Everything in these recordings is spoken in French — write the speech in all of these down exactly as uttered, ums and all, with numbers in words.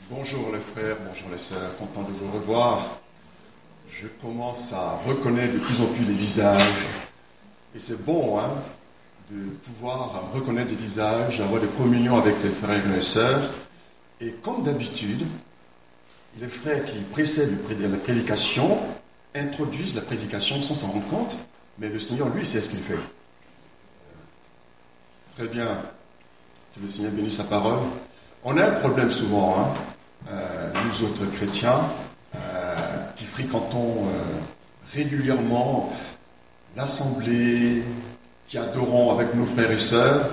Bonjour les frères, bonjour les sœurs, content de vous revoir. Je commence à reconnaître de plus en plus les visages. Et c'est bon hein, de pouvoir reconnaître des visages, avoir des communions avec les frères et les sœurs. Et comme d'habitude, les frères qui précèdent la prédication introduisent la prédication sans s'en rendre compte, mais le Seigneur, lui, sait ce qu'il fait. Très bien, que le Seigneur bénisse sa parole. On a un problème souvent, hein, euh, nous autres chrétiens, euh, qui fréquentons euh, régulièrement l'assemblée, qui adorons avec nos frères et sœurs.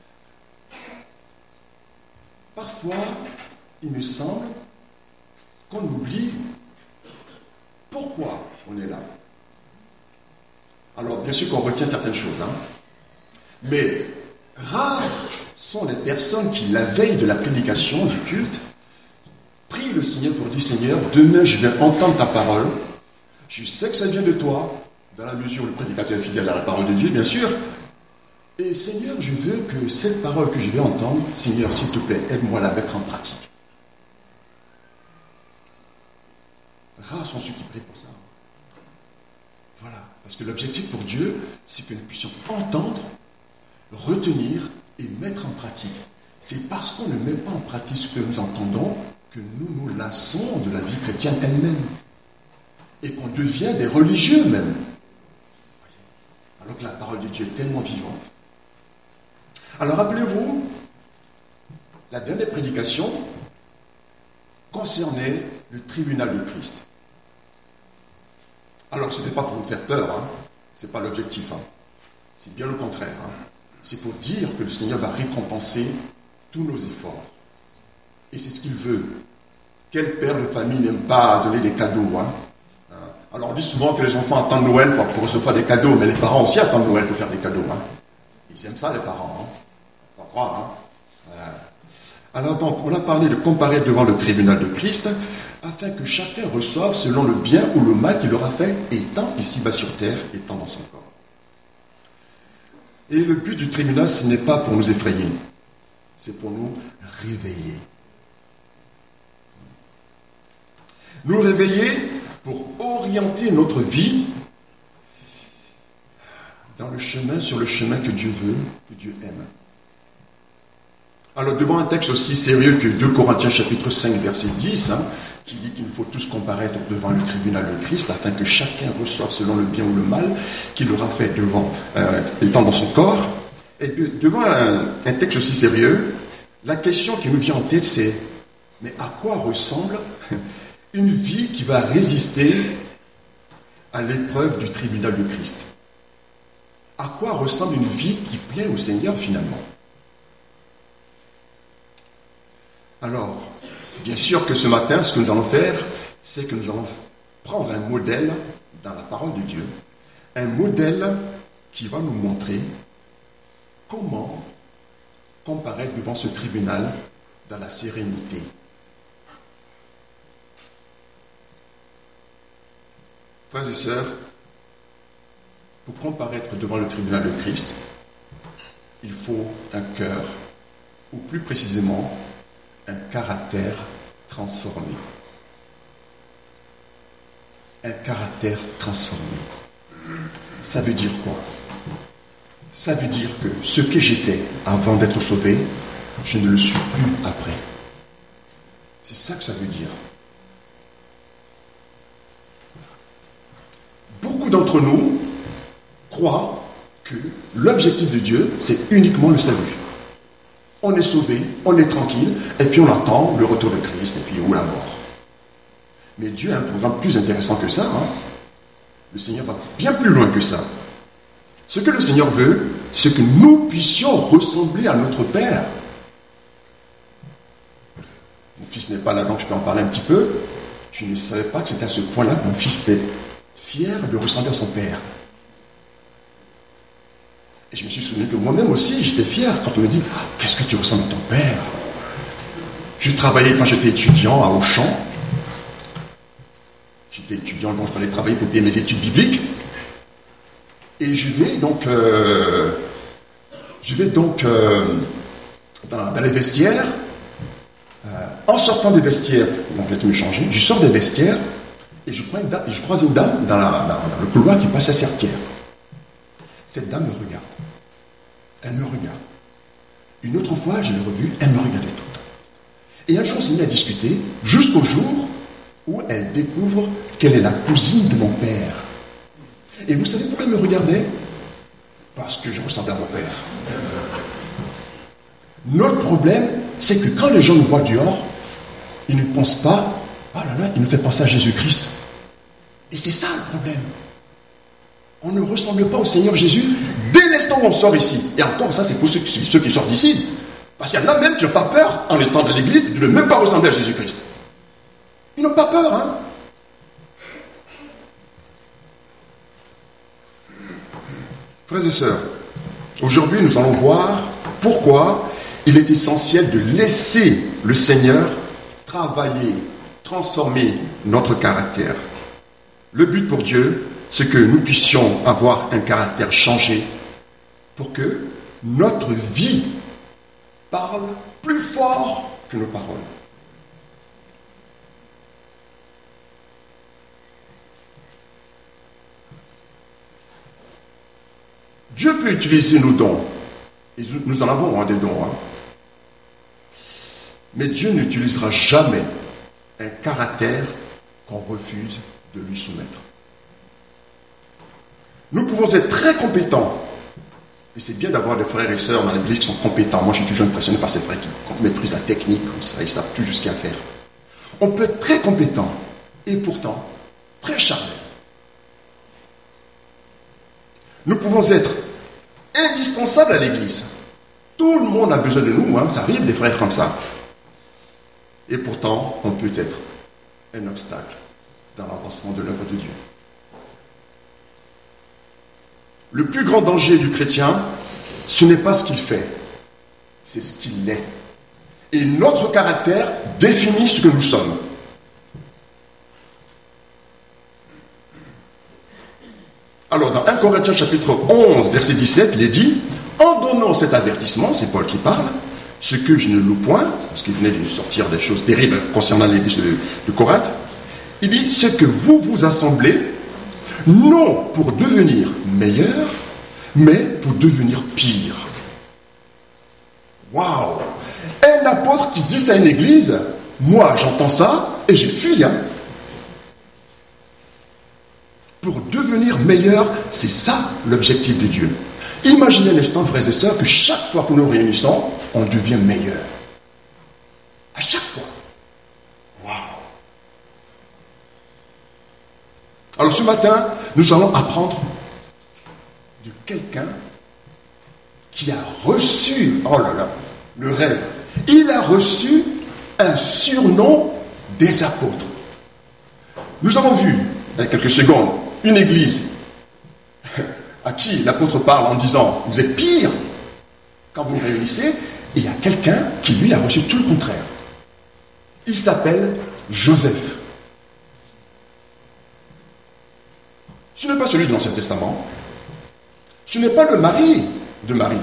Parfois, il me semble qu'on oublie pourquoi on est là. Alors, bien sûr qu'on retient certaines choses, hein, mais rares sont les personnes qui, la veille de la prédication du culte, prient le Seigneur pour dire « Seigneur, demain je vais entendre ta parole. Je sais que ça vient de toi, dans la mesure où le prédicateur est fidèle à la parole de Dieu, bien sûr. Et Seigneur, je veux que cette parole que je vais entendre, Seigneur, s'il te plaît, aide-moi à la mettre en pratique. » Rares sont ceux qui prient pour ça. Voilà. Parce que l'objectif pour Dieu, c'est que nous puissions entendre, retenir et mettre en pratique. C'est parce qu'on ne met pas en pratique ce que nous entendons que nous nous lassons de la vie chrétienne elle-même. Et qu'on devient des religieux même. Alors que la parole de Dieu est tellement vivante. Alors rappelez-vous, la dernière prédication concernait le tribunal de Christ. Alors ce n'était pas pour vous faire peur, hein. Ce n'est pas l'objectif. Hein. C'est bien le contraire. Hein. C'est pour dire que le Seigneur va récompenser tous nos efforts. Et c'est ce qu'il veut. Quel père de famille n'aime pas donner des cadeaux, hein? Alors on dit souvent que les enfants attendent Noël pour, pour recevoir des cadeaux, mais les parents aussi attendent Noël pour faire des cadeaux. Hein. Ils aiment ça, les parents. Hein. On va croire. Hein. Voilà. Alors donc, on a parlé de comparer devant le tribunal de Christ, afin que chacun reçoive selon le bien ou le mal qu'il aura fait, étant ici-bas sur terre, étant dans son corps. Et le but du tribunal, ce n'est pas pour nous effrayer, c'est pour nous réveiller. Nous réveiller pour orienter notre vie dans le chemin, sur le chemin que Dieu veut, que Dieu aime. Alors, devant un texte aussi sérieux que deux Corinthiens chapitre cinq, verset dix, hein, qui dit qu'il nous faut tous comparaître devant le tribunal de Christ, afin que chacun reçoive selon le bien ou le mal qu'il aura fait devant, euh, étant dans son corps. Et devant un, un texte aussi sérieux, la question qui nous vient en tête, c'est mais à quoi ressemble une vie qui va résister à l'épreuve du tribunal de Christ? À quoi ressemble une vie qui plaît au Seigneur finalement? Alors, bien sûr que ce matin, ce que nous allons faire, c'est que nous allons prendre un modèle dans la parole de Dieu, un modèle qui va nous montrer comment comparaître devant ce tribunal dans la sérénité. Frères et sœurs, pour comparaître devant le tribunal de Christ, il faut un cœur, ou plus précisément, un caractère transformé. Un caractère transformé. Ça veut dire quoi? Ça veut dire que ce que j'étais avant d'être sauvé, je ne le suis plus après. C'est ça que ça veut dire. Beaucoup d'entre nous croient que l'objectif de Dieu, c'est uniquement le salut. On est sauvé, on est tranquille, et puis on attend le retour de Christ, et puis ou la mort. Mais Dieu a un programme plus intéressant que ça. Hein. Le Seigneur va bien plus loin que ça. Ce que le Seigneur veut, c'est que nous puissions ressembler à notre Père. Mon fils n'est pas là, donc je peux en parler un petit peu. Je ne savais pas que c'était à ce point-là que mon fils était fier de ressembler à son Père. Et je me suis souvenu que moi-même aussi, j'étais fier quand on me dit ah, « Qu'est-ce que tu ressembles à ton père ?» Je travaillais quand j'étais étudiant à Auchan. J'étais étudiant, donc je fallait travailler pour payer mes études bibliques. Et je vais donc, euh, je vais donc euh, dans, dans les vestiaires, euh, euh, en sortant des vestiaires, donc j'ai été me changer, je sors des vestiaires et je, prends une dame, et je croise une dame dans, la, dans, dans le couloir qui passe à Serpierre. Cette dame me regarde. Elle me regarde. Une autre fois, je l'ai revue, elle me regardait toute. Et un jour, on s'est mis à discuter, jusqu'au jour où elle découvre qu'elle est la cousine de mon père. Et vous savez pourquoi elle me regardait? Parce que je ressemblais à mon père. Notre problème, c'est que quand les gens nous voient dehors, ils ne pensent pas, ah là là, il nous fait penser à Jésus-Christ. Et c'est ça le problème. On ne ressemble pas au Seigneur Jésus dès l'instant où on sort ici. Et encore, ça, c'est pour ceux, ceux qui sortent d'ici. Parce qu'il y en a même qui n'ont pas peur, en étant dans l'église, de ne même pas ressembler à Jésus-Christ. Ils n'ont pas peur, hein. Frères et sœurs, aujourd'hui, nous allons voir pourquoi il est essentiel de laisser le Seigneur travailler, transformer notre caractère. Le but pour Dieu, c'est que nous puissions avoir un caractère changé pour que notre vie parle plus fort que nos paroles. Dieu peut utiliser nos dons. Et nous en avons hein, des dons. Hein. Mais Dieu n'utilisera jamais un caractère qu'on refuse de lui soumettre. Nous pouvons être très compétents. Et c'est bien d'avoir des frères et sœurs dans l'église qui sont compétents. Moi, je suis toujours impressionné par ces frères qui maîtrisent la technique comme ça. Ils savent tout jusqu'à faire. On peut être très compétent et pourtant très charnel. Nous pouvons être indispensables à l'église. Tout le monde a besoin de nous. Hein. Ça arrive des frères comme ça. Et pourtant, on peut être un obstacle dans l'avancement de l'œuvre de Dieu. Le plus grand danger du chrétien, ce n'est pas ce qu'il fait, c'est ce qu'il est. Et notre caractère définit ce que nous sommes. Alors, dans premier Corinthiens chapitre onze, verset dix-sept, il est dit, en donnant cet avertissement, c'est Paul qui parle, ce que je ne loue point, parce qu'il venait de sortir des choses terribles concernant l'église de, de Corinthe, il dit, ce que vous vous assemblez, non pour devenir meilleur, mais pour devenir pire. Waouh! Un apôtre qui dit ça à une église, moi j'entends ça et j'ai fui. Hein. Pour devenir meilleur, c'est ça l'objectif de Dieu. Imaginez un instant, frères et sœurs, que chaque fois que nous nous réunissons, on devient meilleur. À chaque fois. Waouh! Alors ce matin, nous allons apprendre de quelqu'un qui a reçu, oh là là, le rêve. Il a reçu un surnom des apôtres. Nous avons vu, il y a quelques secondes, une église à qui l'apôtre parle en disant « Vous êtes pire » quand vous vous réunissez, et il y a quelqu'un qui, lui, a reçu tout le contraire. Il s'appelle Joseph. Ce n'est pas celui de l'Ancien Testament. Ce n'est pas le mari de Marie.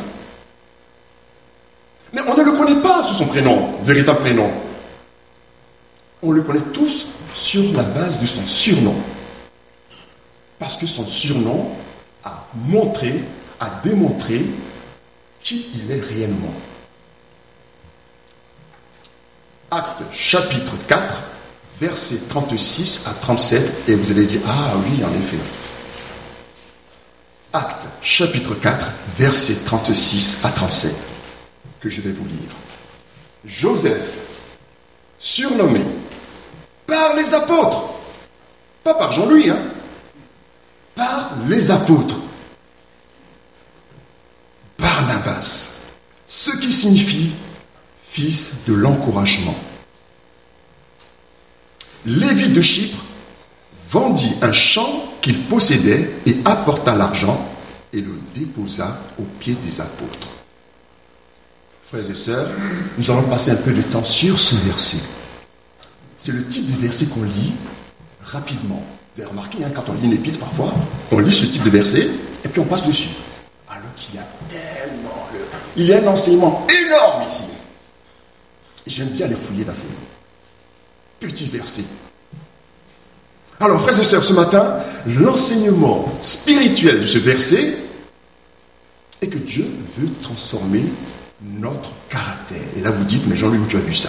Mais on ne le connaît pas sous son prénom, véritable prénom. On le connaît tous sur la base de son surnom. Parce que son surnom a montré, a démontré qui il est réellement. Actes chapitre quatre, versets trente-six à trente-sept, et vous allez dire, ah oui, en effet. Actes chapitre quatre, versets trente-six à trente-sept, que je vais vous lire. Joseph, surnommé par les apôtres, pas par Jean-Louis, hein, par les apôtres, Barnabas, ce qui signifie fils de l'encouragement. Lévi de Chypre vendit un champ qu'il possédait et apporta l'argent et le déposa aux pieds des apôtres. Frères et sœurs, nous allons passer un peu de temps sur ce verset. C'est le type de verset qu'on lit rapidement. Vous avez remarqué, hein, quand on lit une épître, parfois, on lit ce type de verset et puis on passe dessus. Alors qu'il y a tellement... Le... Il y a un enseignement énorme ici. J'aime bien les fouiller dans ces petits versets. Alors, frères et sœurs, ce matin, l'enseignement spirituel de ce verset est que Dieu veut transformer notre caractère. Et là, vous dites, mais Jean-Louis, où tu as vu ça?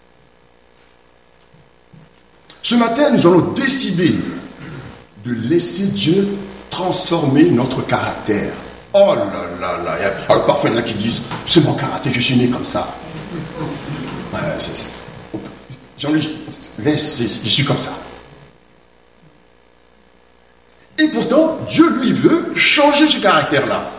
Ce matin, nous allons décider de laisser Dieu transformer notre caractère. Oh là là là. Alors, parfois, il y en a qui disent, c'est mon caractère, je suis né comme ça. Ouais, c'est, c'est... Jean-Louis, laisse, je suis comme ça. Et pourtant, Dieu, lui, veut changer ce caractère-là.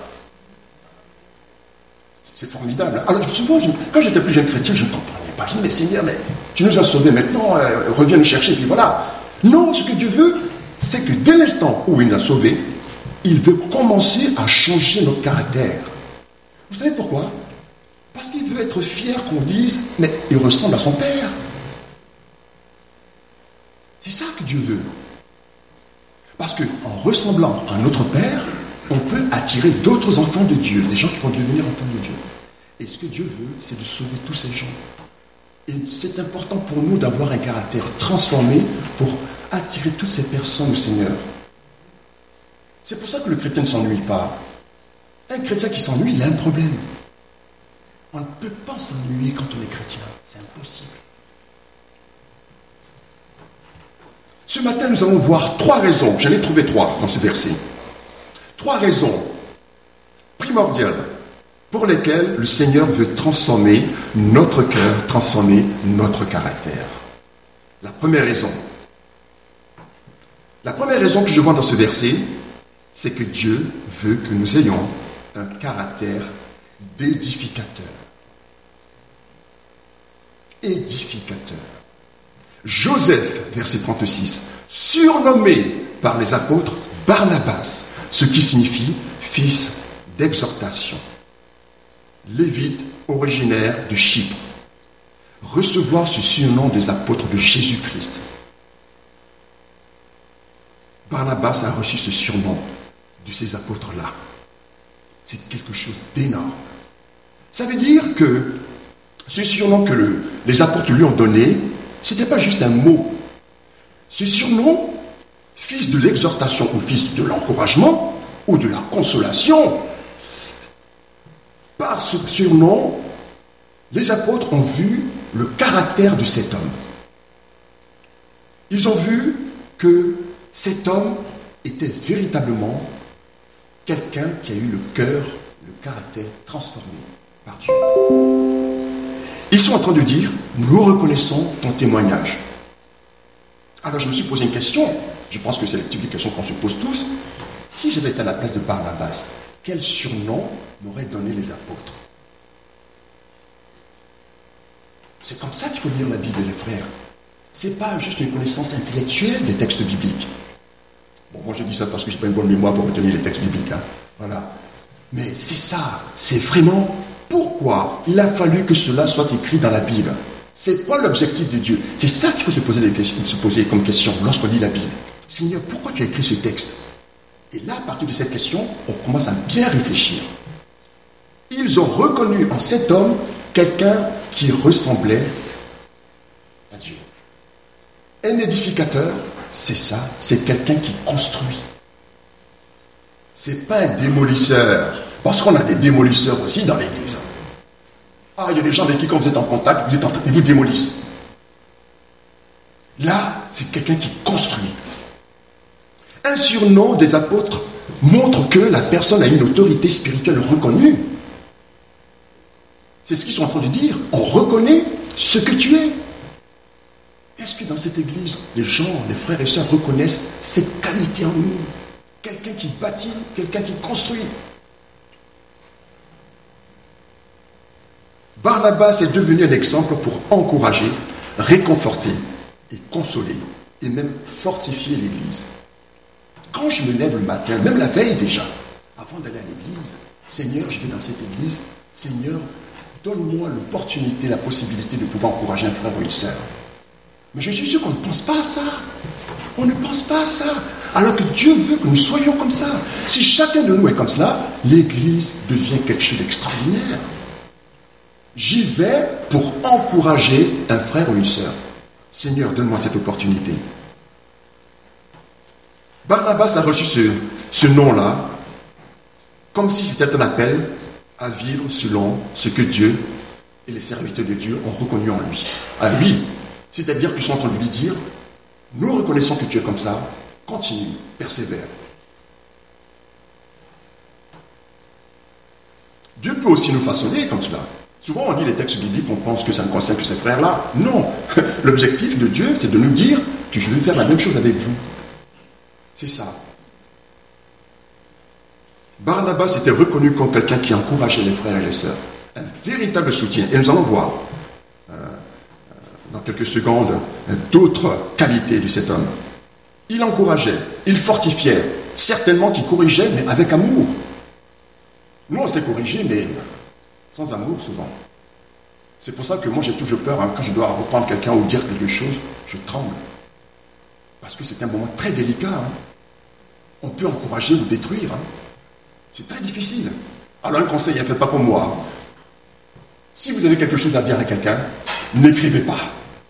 C'est formidable. Alors, souvent, je, quand j'étais plus jeune chrétien, je ne comprenais pas. Je disais, mais Seigneur, mais tu nous as sauvés maintenant, euh, reviens nous chercher, puis voilà. Non, ce que Dieu veut, c'est que dès l'instant où il nous a sauvés, il veut commencer à changer notre caractère. Vous savez pourquoi? Parce qu'il veut être fier qu'on dise, mais il ressemble à son Père. C'est ça que Dieu veut. Parce qu'en ressemblant à notre Père, on peut attirer d'autres enfants de Dieu, des gens qui vont devenir enfants de Dieu. Et ce que Dieu veut, c'est de sauver tous ces gens. Et c'est important pour nous d'avoir un caractère transformé pour attirer toutes ces personnes au Seigneur. C'est pour ça que le chrétien ne s'ennuie pas. Un chrétien qui s'ennuie, il a un problème. On ne peut pas s'ennuyer quand on est chrétien. C'est impossible. Ce matin, nous allons voir trois raisons. J'en ai trouvé trois dans ce verset. Trois raisons primordiales pour lesquelles le Seigneur veut transformer notre cœur, transformer notre caractère. La première raison. La première raison que je vois dans ce verset, c'est que Dieu veut que nous ayons un caractère d'édificateur. Édificateur. Joseph, verset trente-six, surnommé par les apôtres Barnabas, ce qui signifie fils d'exhortation. Lévite originaire de Chypre. Recevoir ce surnom des apôtres de Jésus-Christ. Barnabas a reçu ce surnom de ces apôtres-là. C'est quelque chose d'énorme. Ça veut dire que ce surnom que le, les apôtres lui ont donné, ce n'était pas juste un mot. Ce surnom, fils de l'exhortation ou fils de l'encouragement ou de la consolation, par ce surnom, les apôtres ont vu le caractère de cet homme. Ils ont vu que cet homme était véritablement quelqu'un qui a eu le cœur, le caractère transformé par Dieu. Ils sont en train de dire, nous reconnaissons ton témoignage. Alors je me suis posé une question, je pense que c'est le type de question qu'on se pose tous. Si j'avais été à la place de Barnabas, quel surnom m'auraient donné les apôtres? C'est comme ça qu'il faut lire la Bible, les frères. Ce n'est pas juste une connaissance intellectuelle des textes bibliques. Bon, moi je dis ça parce que je n'ai pas une bonne mémoire pour retenir les textes bibliques. Hein. Voilà. Mais c'est ça, c'est vraiment pourquoi il a fallu que cela soit écrit dans la Bible. C'est quoi l'objectif de Dieu? C'est ça qu'il faut se poser, des questions, se poser comme question lorsqu'on lit la Bible. Seigneur, pourquoi tu as écrit ce texte? Et là, à partir de cette question, on commence à bien réfléchir. Ils ont reconnu en cet homme quelqu'un qui ressemblait à Dieu. Un édificateur, c'est ça, c'est quelqu'un qui construit. C'est pas un démolisseur. Parce qu'on a des démolisseurs aussi dans l'église. Ah, il y a des gens avec qui, quand vous êtes en contact, vous êtes en train de vous démolissent. Là, c'est quelqu'un qui construit. Un surnom des apôtres montre que la personne a une autorité spirituelle reconnue. C'est ce qu'ils sont en train de dire. On reconnaît ce que tu es. Est-ce que dans cette église, les gens, les frères et sœurs reconnaissent cette qualité en nous? Quelqu'un qui bâtit, quelqu'un qui construit. Barnabas est devenu un exemple pour encourager, réconforter et consoler, et même fortifier l'Église. Quand je me lève le matin, même la veille déjà, avant d'aller à l'Église, Seigneur, je vais dans cette Église, Seigneur, donne-moi l'opportunité, la possibilité de pouvoir encourager un frère ou une sœur. Mais je suis sûr qu'on ne pense pas à ça. On ne pense pas à ça. Alors que Dieu veut que nous soyons comme ça. Si chacun de nous est comme cela, l'Église devient quelque chose d'extraordinaire. J'y vais pour encourager un frère ou une sœur. Seigneur, donne-moi cette opportunité. Barnabas a reçu ce, ce nom-là comme si c'était un appel à vivre selon ce que Dieu et les serviteurs de Dieu ont reconnu en lui. À lui, c'est-à-dire qu'ils sont en train de lui dire, nous reconnaissons que tu es comme ça, continue, persévère. Dieu peut aussi nous façonner comme cela. Souvent on lit les textes bibliques, on pense que ça ne concerne que ces frères-là. Non, l'objectif de Dieu, c'est de nous dire que je vais faire la même chose avec vous. C'est ça. Barnabas était reconnu comme quelqu'un qui encourageait les frères et les sœurs. Un véritable soutien. Et nous allons voir euh, dans quelques secondes d'autres qualités de cet homme. Il encourageait, il fortifiait, certainement qu'il corrigeait, mais avec amour. Nous, on s'est corrigé, mais sans amour, souvent. C'est pour ça que moi, j'ai toujours peur, hein, quand je dois reprendre quelqu'un ou dire quelque chose, je tremble. Parce que c'est un moment très délicat. Hein. On peut encourager ou détruire. Hein. C'est très difficile. Alors, un conseil, ne faites pas comme moi. Hein. Si vous avez quelque chose à dire à quelqu'un, n'écrivez pas.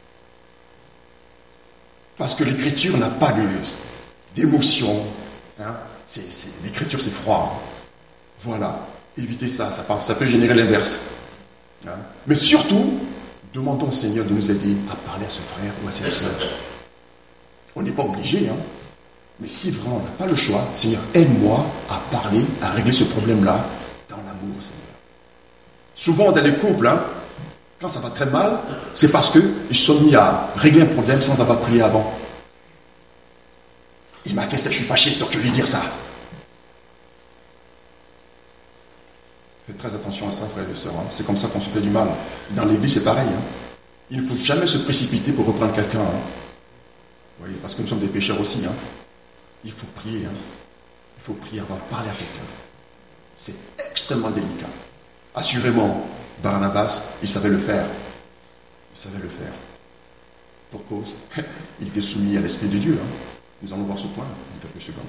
Parce que l'écriture n'a pas d'émotion. Hein. C'est, c'est, l'écriture, c'est froid. Hein. Voilà. Évitez ça. Ça, ça peut générer l'inverse. Hein. Mais surtout, demandons au Seigneur de nous aider à parler à ce frère ou à cette sœur. On n'est pas obligé, hein. Mais si vraiment on n'a pas le choix, Seigneur, aide-moi à parler, à régler ce problème-là dans l'amour, Seigneur. Souvent dans les couples, hein, quand ça va très mal, c'est parce qu'ils se sont mis à régler un problème sans avoir prié avant. Il m'a fait ça, je suis fâché, donc je vais lui dire ça. Faites très attention à ça, frères et sœurs. Hein. C'est comme ça qu'on se fait du mal. Dans l'église, c'est pareil. Hein. Il ne faut jamais se précipiter pour reprendre quelqu'un. Hein. Vous voyez, parce que nous sommes des pécheurs aussi. Hein. Il faut prier. Hein. Il faut prier avant de parler à quelqu'un. C'est extrêmement délicat. Assurément, Barnabas, il savait le faire. Il savait le faire. Pour cause, il était soumis à l'Esprit de Dieu. Hein. Nous allons voir ce point dans quelques secondes.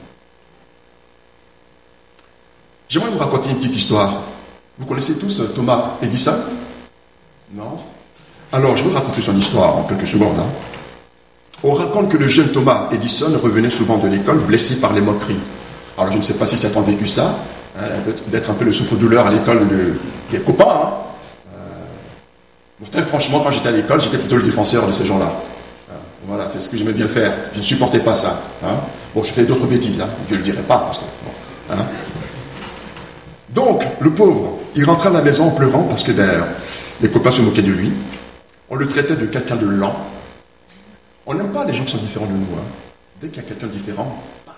J'aimerais vous raconter une petite histoire. Vous connaissez tous Thomas Edison? Non? Alors, je vais vous raconter son histoire en quelques secondes. Hein. On raconte que le jeune Thomas Edison revenait souvent de l'école blessé par les moqueries. Alors, je ne sais pas si certains ont vécu ça, hein, d'être un peu le souffre-douleur à l'école de, des copains. Hein. Euh, très franchement, quand j'étais à l'école, j'étais plutôt le défenseur de ces gens-là. Hein, voilà, c'est ce que j'aimais bien faire. Je ne supportais pas ça. Hein. Bon, je fais d'autres bêtises, hein, je ne le dirai pas. Parce que, bon, hein. Donc, le pauvre, il rentrait à la maison en pleurant parce que ben, les copains se moquaient de lui. On le traitait de quelqu'un de lent. On n'aime pas les gens qui sont différents de nous. Hein. Dès qu'il y a quelqu'un de différent, paf.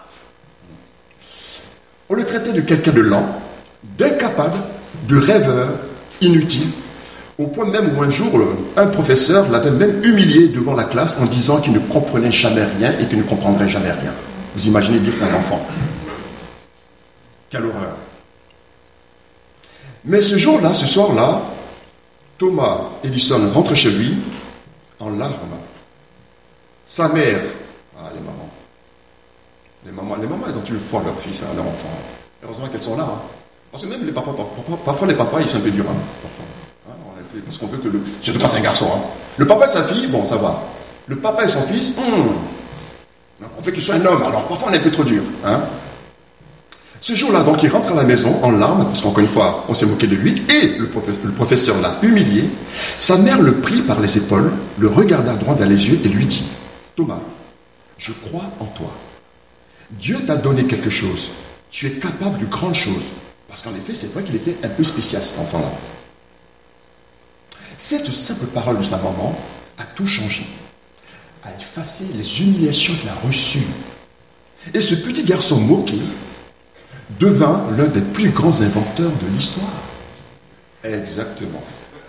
On le traitait de quelqu'un de lent, d'incapable, de rêveur, inutile, au point même où un jour, un professeur l'avait même humilié devant la classe en disant qu'il ne comprenait jamais rien et qu'il ne comprendrait jamais rien. Vous imaginez dire que c'est un enfant. Quelle horreur. Mais ce jour-là, ce soir-là, Thomas Edison rentre chez lui en larmes. Sa mère, ah, les mamans, les mamans, les mamans, elles ont eu foi leur fils, hein, leur enfant. Heureusement qu'elles sont là. Hein. Parce que même les papas, parfois, parfois les papas, ils sont un peu durs. Hein, hein, parce qu'on veut que le... Surtout quand c'est un garçon. Hein. Le papa et sa fille, bon, ça va. Le papa et son fils, hum, on veut qu'il soit un homme, alors parfois on est un peu trop dur. Hein. Ce jour-là, donc, il rentre à la maison en larmes, parce qu'encore une fois, on s'est moqué de lui, et le, le professeur l'a humilié. Sa mère le prit par les épaules, le regarda droit dans les yeux et lui dit, « Thomas, je crois en toi. Dieu t'a donné quelque chose. Tu es capable de grandes choses. » Parce qu'en effet, c'est vrai qu'il était un peu spécial, cet enfant-là. Cette simple parole de sa maman a tout changé, a effacé les humiliations qu'il a reçues. Et ce petit garçon moqué devint l'un des plus grands inventeurs de l'histoire. Exactement.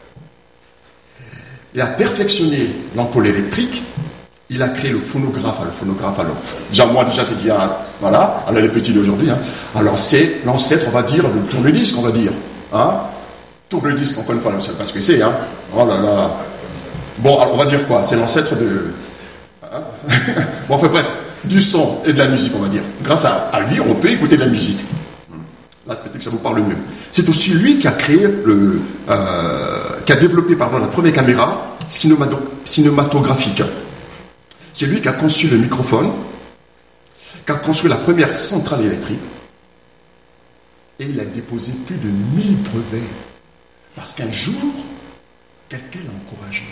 Il a perfectionné l'ampoule électrique, il a créé le phonographe. Le phonographe, alors, déjà, moi, déjà, c'est dire, voilà, alors les petits d'aujourd'hui, hein. Alors, c'est l'ancêtre, on va dire, de tourne-disque, on va dire. Hein. Tourne-disque, encore une fois, on ne sait pas ce que c'est, hein. Oh là là. Bon, alors, on va dire quoi? C'est l'ancêtre de... Hein. Bon, enfin, bref. Du son et de la musique, on va dire. Grâce à, à lui, on peut écouter de la musique. Là, peut-être que ça vous parle mieux. C'est aussi lui qui a créé le, euh, qui a développé pardon, la première caméra cinématographique. C'est lui qui a conçu le microphone, qui a construit la première centrale électrique, et il a déposé plus de mille brevets. Parce qu'un jour, quelqu'un l'a encouragé.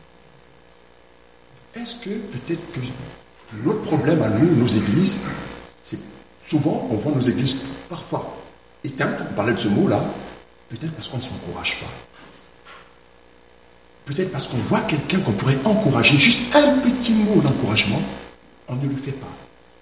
Est-ce que peut-être que notre problème à nous, nos églises, c'est souvent, on voit nos églises parfois éteintes, on parlait de ce mot-là, peut-être parce qu'on ne s'encourage pas. Peut-être parce qu'on voit quelqu'un qu'on pourrait encourager, juste un petit mot d'encouragement, on ne le fait pas.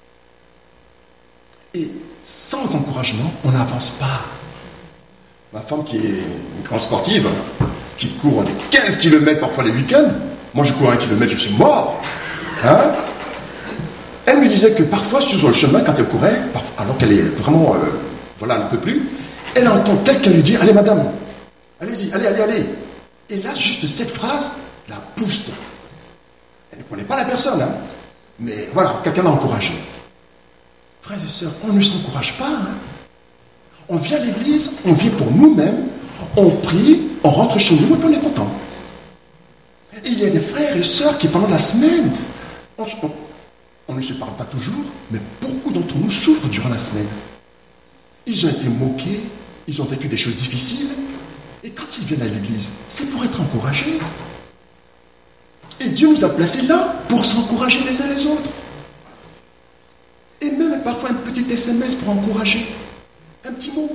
Et sans encouragement, on n'avance pas. Ma femme qui est une grande sportive, qui court des quinze kilomètres parfois les week-ends, moi je cours un kilomètre, je suis mort. Hein? Elle me disait que parfois sur le chemin, quand elle courait, parfois, alors qu'elle est vraiment, euh, voilà, elle n'en peut plus, elle entend quelqu'un lui dire, allez madame, allez-y, allez, allez, allez. Et là, juste cette phrase la booste. Elle ne connaît pas la personne, hein, mais voilà, quelqu'un l'a encouragée. Frères et sœurs, on ne s'encourage pas. Hein. On vient à l'église, on vit pour nous-mêmes, on prie, on rentre chez nous et puis on est content. Et il y a des frères et sœurs qui, pendant la semaine, on, on, on ne se parle pas toujours, mais beaucoup d'entre nous souffrent durant la semaine. Ils ont été moqués, ils ont vécu des choses difficiles, et quand ils viennent à l'église, c'est pour être encouragés. Et Dieu nous a placés là pour s'encourager les uns les autres. Et même parfois un petit S M S pour encourager. Un petit mot.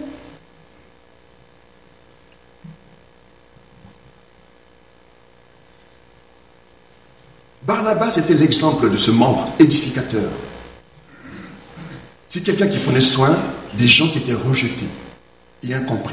Barnabas était l'exemple de ce membre édificateur. C'est quelqu'un qui prenait soin des gens qui étaient rejetés et incompris.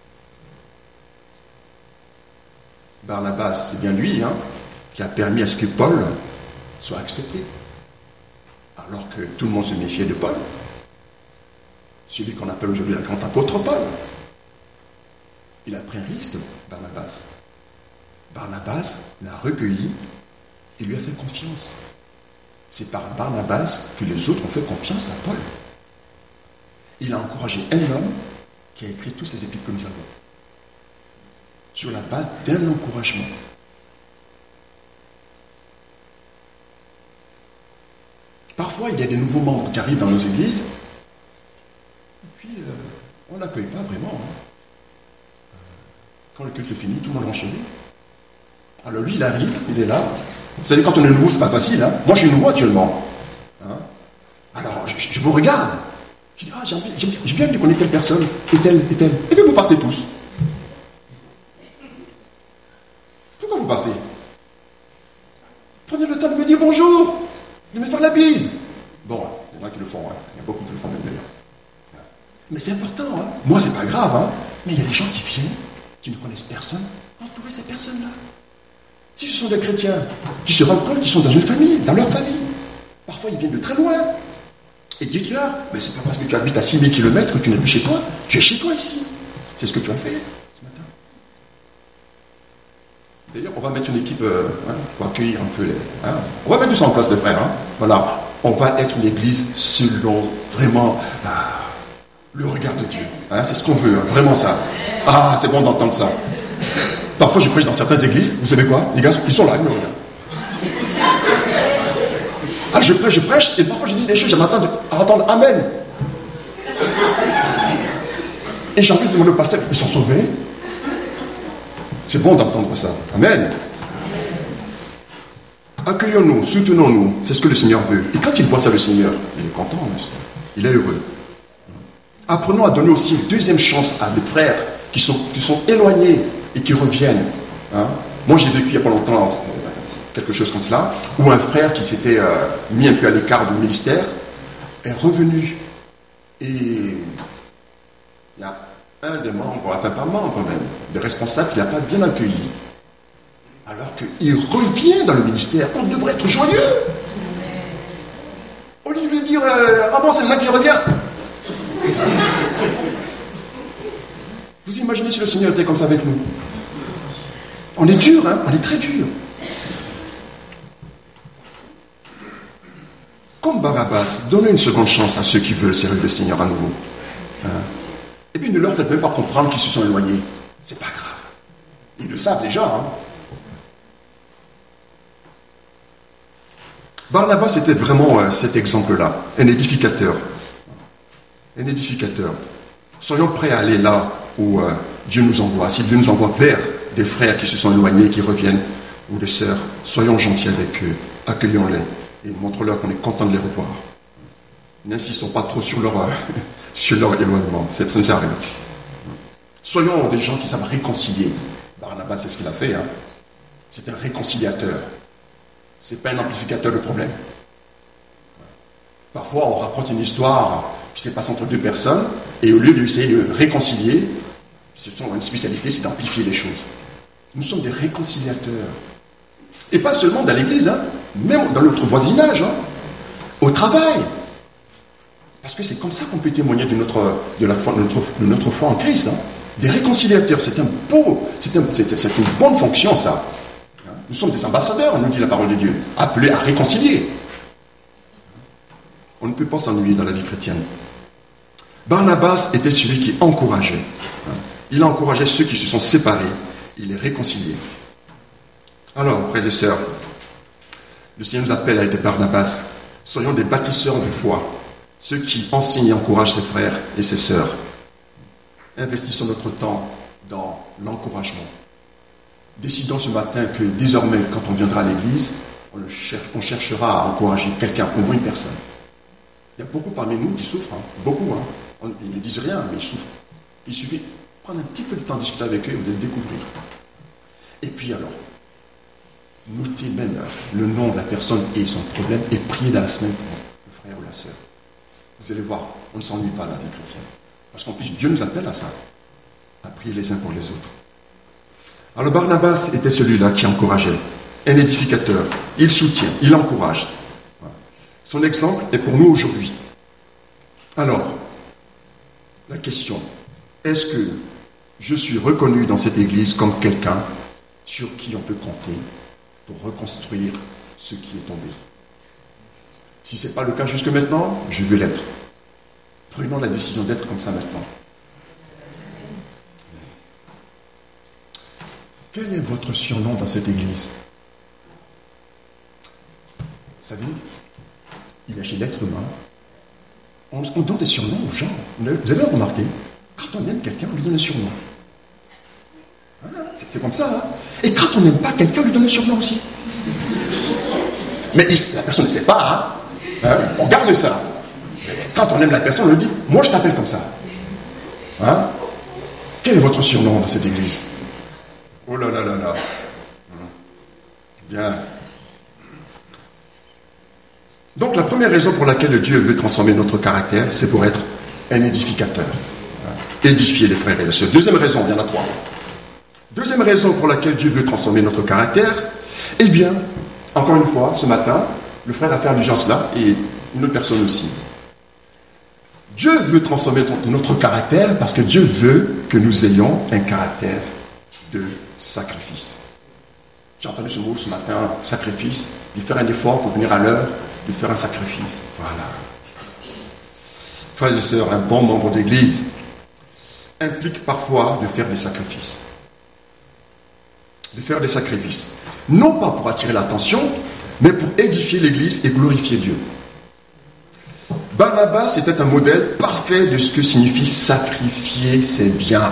Barnabas, c'est bien lui hein, qui a permis à ce que Paul soit accepté. Alors que tout le monde se méfiait de Paul. Celui qu'on appelle aujourd'hui le grand apôtre Paul. Il a pris un risque, Barnabas. Barnabas l'a recueilli et lui a fait confiance. C'est par Barnabas que les autres ont fait confiance à Paul. Il a encouragé un homme qui a écrit tous ces épîtres que nous avons. Sur la base d'un encouragement. Parfois, il y a des nouveaux membres qui arrivent dans nos églises, et puis euh, on n'accueille pas vraiment. Hein. Quand le culte est fini, tout le monde rentre chez lui. Alors lui, il arrive, il est là. Vous savez, quand on est nouveau, c'est pas facile. Hein. Moi, je suis nouveau actuellement. Hein. Alors, je, je vous regarde. Je dis, ah, j'ai, j'ai, j'ai bien vu qu'on est telle personne, et telle, et telle. Et puis vous partez tous. Pourquoi vous partez? Prenez le temps de me dire bonjour. De me faire la bise. Bon, il y en a qui le font, hein. Il y a beaucoup qui le font même d'ailleurs. Mais c'est important, hein. Moi, c'est pas grave, hein. Mais il y a des gens qui viennent, qui ne connaissent personne, entourer ces personnes-là. Si ce sont des chrétiens qui se rendent compte qu'ils sont dans une famille, dans leur famille, parfois ils viennent de très loin. Et dites-leur, mais c'est pas parce que tu habites à six mille kilomètres que tu n'es plus chez toi. Tu es chez toi ici. C'est ce que tu as fait ce matin. D'ailleurs, on va mettre une équipe euh, hein, pour accueillir un peu les... Hein. On va mettre tout ça en place, les frères. Hein. Voilà. On va être une église selon vraiment ah, le regard de Dieu. Hein. C'est ce qu'on veut, hein. Vraiment ça. Ah, c'est bon d'entendre ça. Parfois, je prêche dans certaines églises. Vous savez quoi? Les gars, ils sont là, ils me regardent. Ah, je prêche, je prêche, et parfois je dis des choses, je m'attends à entendre Amen. Et j'ai envie de demander au pasteur, ils sont sauvés? C'est bon d'entendre ça. Amen. Accueillons-nous, soutenons-nous. C'est ce que le Seigneur veut. Et quand il voit ça, le Seigneur, il est content. Il est heureux. Apprenons à donner aussi une deuxième chance à des frères qui sont, qui sont éloignés et qui reviennent. Hein? Moi, j'ai vécu il n'y a pas longtemps quelque chose comme cela, où un frère qui s'était euh, mis un peu à l'écart du ministère est revenu. Et il y a un des membres, enfin pas membre même, des responsables qui n'a pas bien accueilli. Alors qu'il revient dans le ministère, on devrait être joyeux. Au lieu de lui dire, euh, ah bon, c'est le mec qui regarde. Vous imaginez si le Seigneur était comme ça avec nous? On est dur, hein, on est très dur. Comme Barabbas, donnez une seconde chance à ceux qui veulent servir le Seigneur à nouveau. Hein? Et puis ne leur faites même pas comprendre qu'ils se sont éloignés. C'est pas grave. Ils le savent déjà. Hein. Barnabas était vraiment euh, cet exemple-là, un édificateur. Un édificateur. Soyons prêts à aller là où euh, Dieu nous envoie. Si Dieu nous envoie vers des frères qui se sont éloignés, qui reviennent, ou des sœurs, soyons gentils avec eux, accueillons-les et montrons-leur qu'on est content de les revoir. N'insistons pas trop sur leur, euh, sur leur éloignement, ça ne sert à rien. Soyons des gens qui savent réconcilier. Barnabas, c'est ce qu'il a fait. Hein. C'est un réconciliateur. Ce n'est pas un amplificateur de problèmes. Parfois, on raconte une histoire qui s'est passée entre deux personnes, et au lieu d'essayer de réconcilier, c'est une spécialité, c'est d'amplifier les choses. Nous sommes des réconciliateurs. Et pas seulement dans l'église, hein, même dans notre voisinage, hein, au travail. Parce que c'est comme ça qu'on peut témoigner de notre, de la foi, de notre, de notre foi en Christ. Hein. Des réconciliateurs, c'est un beau, c'est, un, c'est, c'est une bonne fonction, ça. Nous sommes des ambassadeurs, nous dit la parole de Dieu, appelés à réconcilier. On ne peut pas s'ennuyer dans la vie chrétienne. Barnabas était celui qui encourageait. Il encourageait ceux qui se sont séparés. Il les réconciliait. Alors, frères et sœurs, le Seigneur nous appelle à être Barnabas. Soyons des bâtisseurs de foi. Ceux qui enseignent et encouragent ses frères et ses sœurs. Investissons notre temps dans l'encouragement. Décidons ce matin que désormais, quand on viendra à l'église, on, le cher- on cherchera à encourager quelqu'un, au moins une personne. Il y a beaucoup parmi nous qui souffrent, hein. Beaucoup. Hein. On, ils ne disent rien, mais ils souffrent. Il suffit de prendre un petit peu de temps de discuter avec eux et vous allez le découvrir. Et puis alors, notez même le nom de la personne et son problème et priez dans la semaine pour le frère ou la sœur. Vous allez voir, on ne s'ennuie pas dans la vie chrétienne. Parce qu'en plus, Dieu nous appelle à ça, à prier les uns pour les autres. Alors Barnabas était celui-là qui encourageait, un édificateur. Il soutient, il encourage. Voilà. Son exemple est pour nous aujourd'hui. Alors, la question, est-ce que je suis reconnu dans cette église comme quelqu'un sur qui on peut compter pour reconstruire ce qui est tombé? Si ce n'est pas le cas jusque maintenant, je veux l'être. Prenons la décision d'être comme ça maintenant. Quel est votre surnom dans cette église? Vous savez, il agit l'être humain. On, on donne des surnoms aux gens. Vous avez remarqué, quand on aime quelqu'un, on lui donne un surnom. Hein, c'est, c'est comme ça. Hein. Et quand on n'aime pas quelqu'un, on lui donne un surnom aussi. Mais il, la personne ne sait pas. Hein. Hein, on garde ça. Mais quand on aime la personne, on lui dit, moi je t'appelle comme ça. Hein? Quel est votre surnom dans cette église? Oh là là là là. Bien. Donc la première raison pour laquelle Dieu veut transformer notre caractère, c'est pour être un édificateur. Édifier les frères et les sœurs. Deuxième raison, il y en a trois. Deuxième raison pour laquelle Dieu veut transformer notre caractère, eh bien, encore une fois, ce matin, le frère a fait allusion à cela, et une autre personne aussi. Dieu veut transformer notre caractère parce que Dieu veut que nous ayons un caractère de sacrifice. J'ai entendu ce mot ce matin, sacrifice, de faire un effort pour venir à l'heure, de faire un sacrifice. Voilà. Frères et sœurs, un bon membre d'église implique parfois de faire des sacrifices. De faire des sacrifices. Non pas pour attirer l'attention, mais pour édifier l'église et glorifier Dieu. Barnabas était un modèle parfait de ce que signifie sacrifier ses biens.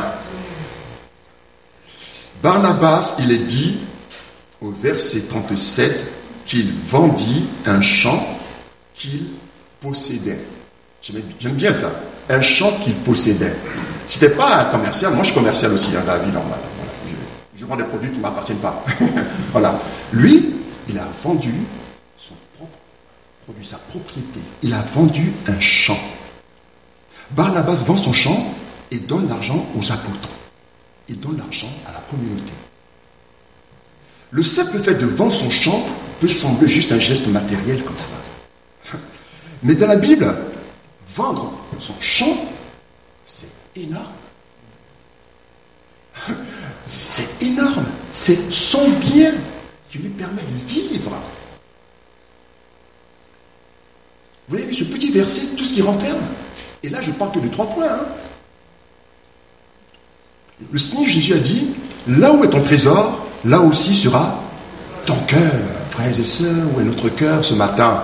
Barnabas, il est dit au verset trente-sept qu'il vendit un champ qu'il possédait. J'aime bien ça. Un champ qu'il possédait. Ce n'était pas un commercial. Moi, je suis commercial aussi dans la vie normale. Voilà. Je, je vends des produits qui ne m'appartiennent pas. Voilà. Lui, il a vendu son propre produit, sa propriété. Il a vendu un champ. Barnabas vend son champ et donne l'argent aux apôtres. Il donne l'argent à la communauté. Le simple fait de vendre son champ peut sembler juste un geste matériel comme ça. Mais dans la Bible, vendre son champ, c'est énorme. C'est énorme. C'est son bien qui lui permet de vivre. Vous voyez ce petit verset, tout ce qu'il renferme. Et là, je parle que de trois points. Hein. Le Seigneur Jésus a dit, là où est ton trésor, là aussi sera ton cœur. Frères et sœurs, où est notre cœur ce matin?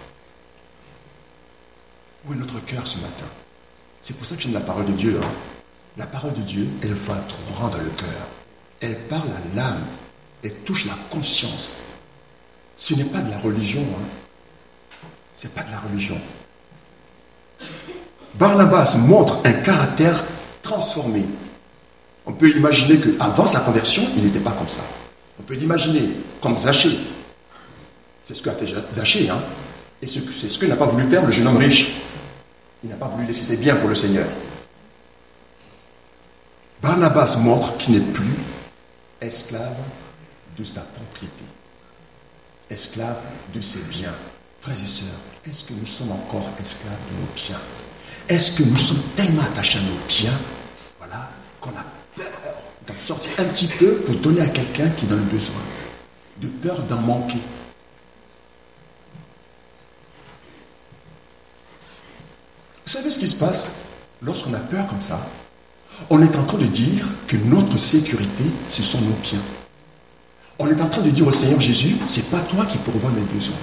Où est notre cœur ce matin? C'est pour ça que j'aime la parole de Dieu. Hein. La parole de Dieu, elle va droit dans le cœur. Elle parle à l'âme. Elle touche la conscience. Ce n'est pas de la religion. Hein. Ce n'est pas de la religion. Barnabas montre un caractère transformé. On peut imaginer qu'avant sa conversion, il n'était pas comme ça. On peut l'imaginer comme Zachée. C'est ce qu'a fait Zachée. Hein. Et c'est ce que n'a pas voulu faire le jeune homme riche. Il n'a pas voulu laisser ses biens pour le Seigneur. Barnabas montre qu'il n'est plus esclave de sa propriété, esclave de ses biens. Frères et sœurs, est-ce que nous sommes encore esclaves de nos biens? Est-ce que nous sommes tellement attachés à nos biens, voilà, qu'on a peur d'en sortir un petit peu pour donner à quelqu'un qui en a besoin, de peur d'en manquer? Vous savez ce qui se passe lorsqu'on a peur comme ça? On est en train de dire que notre sécurité, ce sont nos biens. On est en train de dire au Seigneur Jésus, c'est pas toi qui pourvois mes besoins.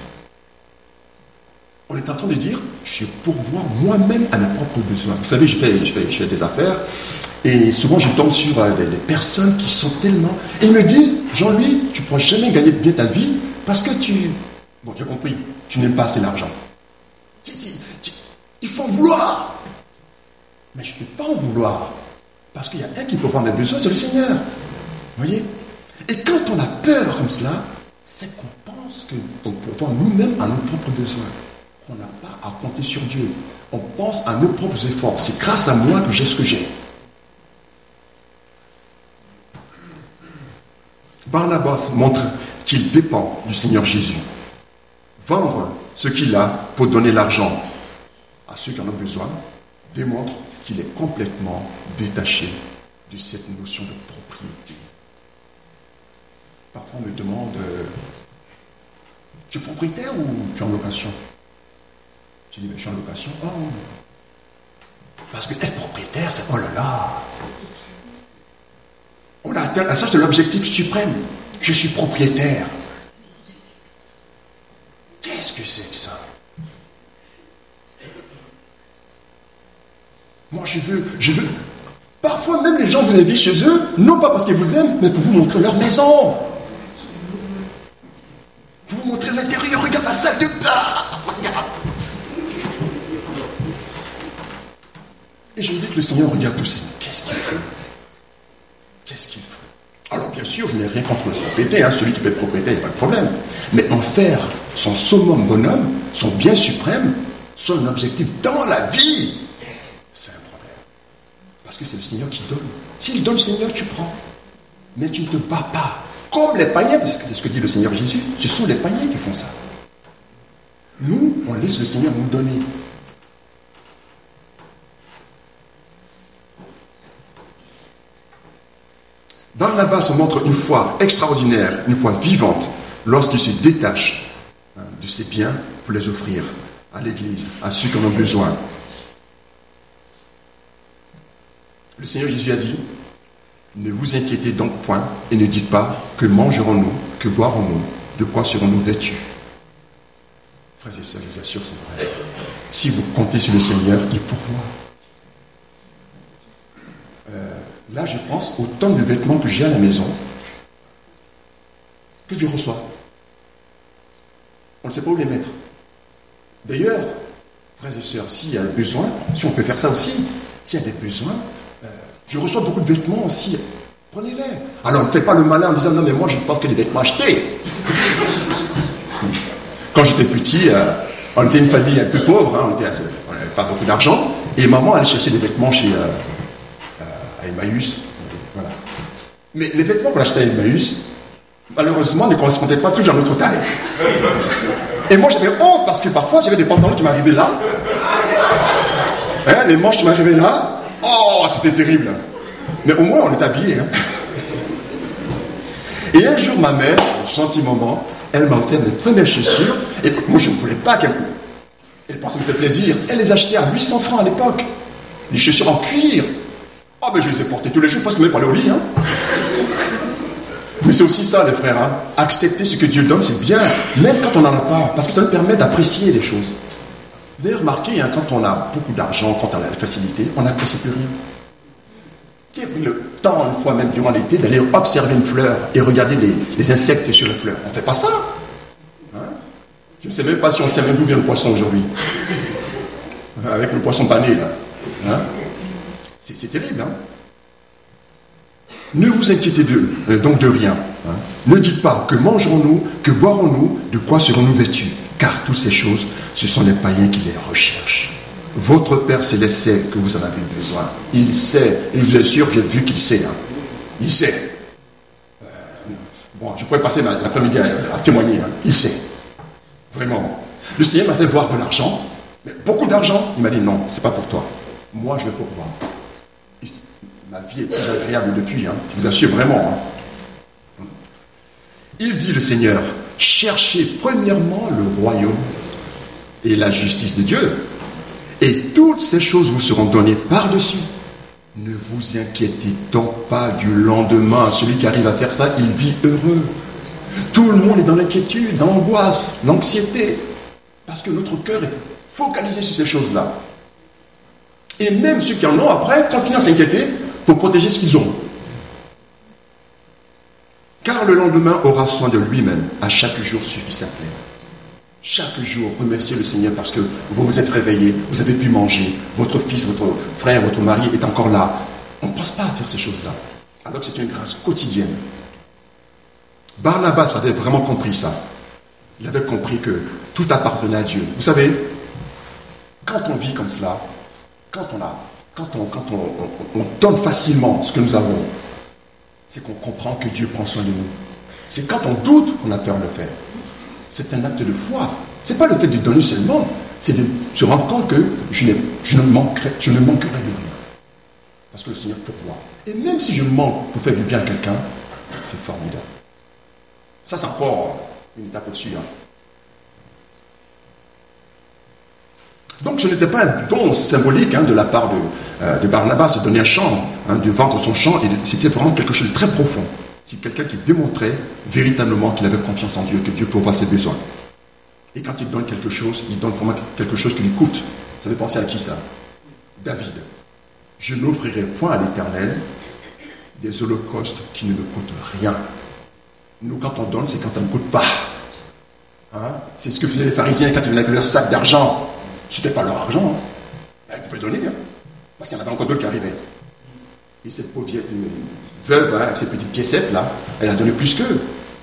On est en train de dire, je pourvois moi-même à mes propres besoins. Vous savez, je fais, je fais, je fais des affaires, et souvent je tombe sur des, des personnes qui sont tellement... Et ils me disent, Jean-Louis, tu ne pourras jamais gagner bien ta vie, parce que tu... Bon, j'ai compris, tu n'aimes pas assez l'argent. Tu, tu, tu, il faut en vouloir. Mais je ne peux pas en vouloir. Parce qu'il y a un qui peut voir mes besoins, c'est le Seigneur. Vous voyez? Et quand on a peur comme cela, c'est qu'on pense qu'on pourvoit nous-mêmes à nos propres besoins. Qu'on n'a pas à compter sur Dieu. On pense à nos propres efforts. C'est grâce à moi que j'ai ce que j'ai. Barnabas montre qu'il dépend du Seigneur Jésus. Vendre ce qu'il a pour donner l'argent à ceux qui en ont besoin démontre qu'il est complètement détaché de cette notion de propriété. Parfois on me demande, euh, tu es propriétaire ou tu es en location? Je dis, ben, je suis en location. Oh. Parce que être propriétaire, c'est oh là là. On a atteint, ça c'est l'objectif suprême. Je suis propriétaire. Qu'est-ce que c'est que ça? Moi, je veux, je veux. Parfois, même les gens vous invitent chez eux, non pas parce qu'ils vous aiment, mais pour vous montrer leur maison. Pour vous montrer l'intérieur. Regarde la salle de bain. Regarde. Et je me dis que le Seigneur regarde tout ça. Qu'est-ce qu'il faut? Qu'est-ce qu'il faut? Alors, bien sûr, je n'ai rien contre le propriétaire. Hein. Celui qui peut être propriétaire, il n'y a pas de problème. Mais en faire son summum bonhomme, son bien suprême, son objectif dans la vie, c'est un problème. Parce que c'est le Seigneur qui donne. S'il donne, le Seigneur, tu prends. Mais tu ne te bats pas. Comme les païens, parce que c'est ce que dit le Seigneur Jésus, ce sont les païens qui font ça. Nous, on laisse le Seigneur nous donner. Barnabas se montre une foi extraordinaire, une foi vivante, lorsqu'il se détache hein, de ses biens pour les offrir à l'Église, à ceux qui en ont besoin. Le Seigneur Jésus a dit, ne vous inquiétez donc point et ne dites pas que mangerons-nous, que boirons-nous, de quoi serons-nous vêtus. Frères et sœurs, je vous assure, c'est vrai. Si vous comptez sur le Seigneur, il pourvoit. Euh, là, je pense au tonnes de vêtements que j'ai à la maison, que je reçois. On ne sait pas où les mettre. D'ailleurs, frères et sœurs, s'il y a besoin, si on peut faire ça aussi, s'il y a des besoins, euh, je reçois beaucoup de vêtements aussi. Prenez-les. Alors, ne faites pas le malin en disant, non, mais moi, je ne porte que des vêtements achetés. Quand j'étais petit, euh, on était une famille un peu pauvre, hein, on n'avait pas beaucoup d'argent, et maman allait chercher des vêtements chez euh, euh, à Emmaüs. Voilà. Mais les vêtements qu'on achetait à Emmaüs, malheureusement, ne correspondaient pas toujours à notre taille. Et moi, j'avais honte parce que parfois, j'avais des pantalons qui m'arrivaient là. Hein, les manches qui m'arrivaient là. Oh, c'était terrible. Mais au moins, on est habillés. Hein. Et un jour, ma mère, gentil moment, elle m'a offert mes premières chaussures. Et moi, je ne voulais pas qu'elle... Elle pensait me faire plaisir. Elle les achetait à huit cents francs à l'époque. Des chaussures en cuir. Oh, mais je les ai portées tous les jours, parce que même pour aller au lit. Hein. Mais c'est aussi ça, les frères. Hein. Accepter ce que Dieu donne, c'est bien, même quand on n'en a pas, parce que ça nous permet d'apprécier les choses. Vous avez remarqué, hein, quand on a beaucoup d'argent, quand on a la facilité, on n'apprécie plus rien. Qui a pris le temps, une fois même durant l'été, d'aller observer une fleur et regarder les, les insectes sur la fleur? On ne fait pas ça. Hein? Je ne sais même pas si on sait même d'où vient le poisson aujourd'hui. Avec le poisson pané, là. Hein? C'est, c'est terrible, hein? Ne vous inquiétez de, euh, donc de rien. Hein? Ne dites pas que mangerons-nous, que boirons-nous, de quoi serons-nous vêtus? Car toutes ces choses, ce sont les païens qui les recherchent. Votre Père Céleste sait que vous en avez besoin. Il sait, et je vous assure, j'ai vu qu'il sait. Hein. Il sait. Euh, bon, je pourrais passer l'après-midi à, à témoigner. Hein. Il sait. Vraiment. Le Seigneur m'a fait voir de l'argent, mais beaucoup d'argent. Il m'a dit non, c'est pas pour toi. Moi, je vais pourvoir. Ma vie est plus agréable depuis, hein. Je vous assure vraiment. Hein. Il dit le Seigneur, cherchez premièrement le royaume et la justice de Dieu. Et toutes ces choses vous seront données par-dessus. Ne vous inquiétez donc pas du lendemain. Celui qui arrive à faire ça, il vit heureux. Tout le monde est dans l'inquiétude, dans l'angoisse, l'anxiété. Parce que notre cœur est focalisé sur ces choses-là. Et même ceux qui en ont après continuent à s'inquiéter pour protéger ce qu'ils ont. Car le lendemain aura soin de lui-même. À chaque jour suffit sa peine. Chaque jour, remerciez le Seigneur parce que vous vous êtes réveillés, vous avez pu manger, votre fils, votre frère, votre mari est encore là. On ne pense pas à faire ces choses-là. Alors que c'est une grâce quotidienne. Barnabas avait vraiment compris ça. Il avait compris que tout appartenait à Dieu. Vous savez, quand on vit comme cela, quand on a, quand on, quand on, on, on donne facilement ce que nous avons, c'est qu'on comprend que Dieu prend soin de nous. C'est quand on doute qu'on a peur de le faire. C'est un acte de foi. Ce n'est pas le fait de donner seulement, c'est de se rendre compte que je, je, ne manquerai, je ne manquerai de rien. Parce que le Seigneur pourvoit. Et même si je manque pour faire du bien à quelqu'un, c'est formidable. Ça, c'est encore une étape au-dessus. Hein. Donc, ce n'était pas un don symbolique hein, de la part de, euh, de Barnabas, de donner un champ, hein, de vendre son champ, et c'était vraiment quelque chose de très profond. C'est quelqu'un qui démontrait véritablement qu'il avait confiance en Dieu, que Dieu pourvoit ses besoins. Et quand il donne quelque chose, il donne vraiment quelque chose qui lui coûte. Ça fait penser à qui ça? David. Je n'offrirai point à l'Éternel des holocaustes qui ne me coûtent rien. Nous, quand on donne, c'est quand ça ne coûte pas. Hein? C'est ce que faisaient les pharisiens quand ils venaient avec leur sac d'argent. Ce n'était pas leur argent. Hein. Ils pouvaient donner, hein, parce qu'il y en avait encore d'autres qui arrivaient. Et cette pauvre vieille veuve, hein, avec ses petites piécettes, là, elle a donné plus qu'eux.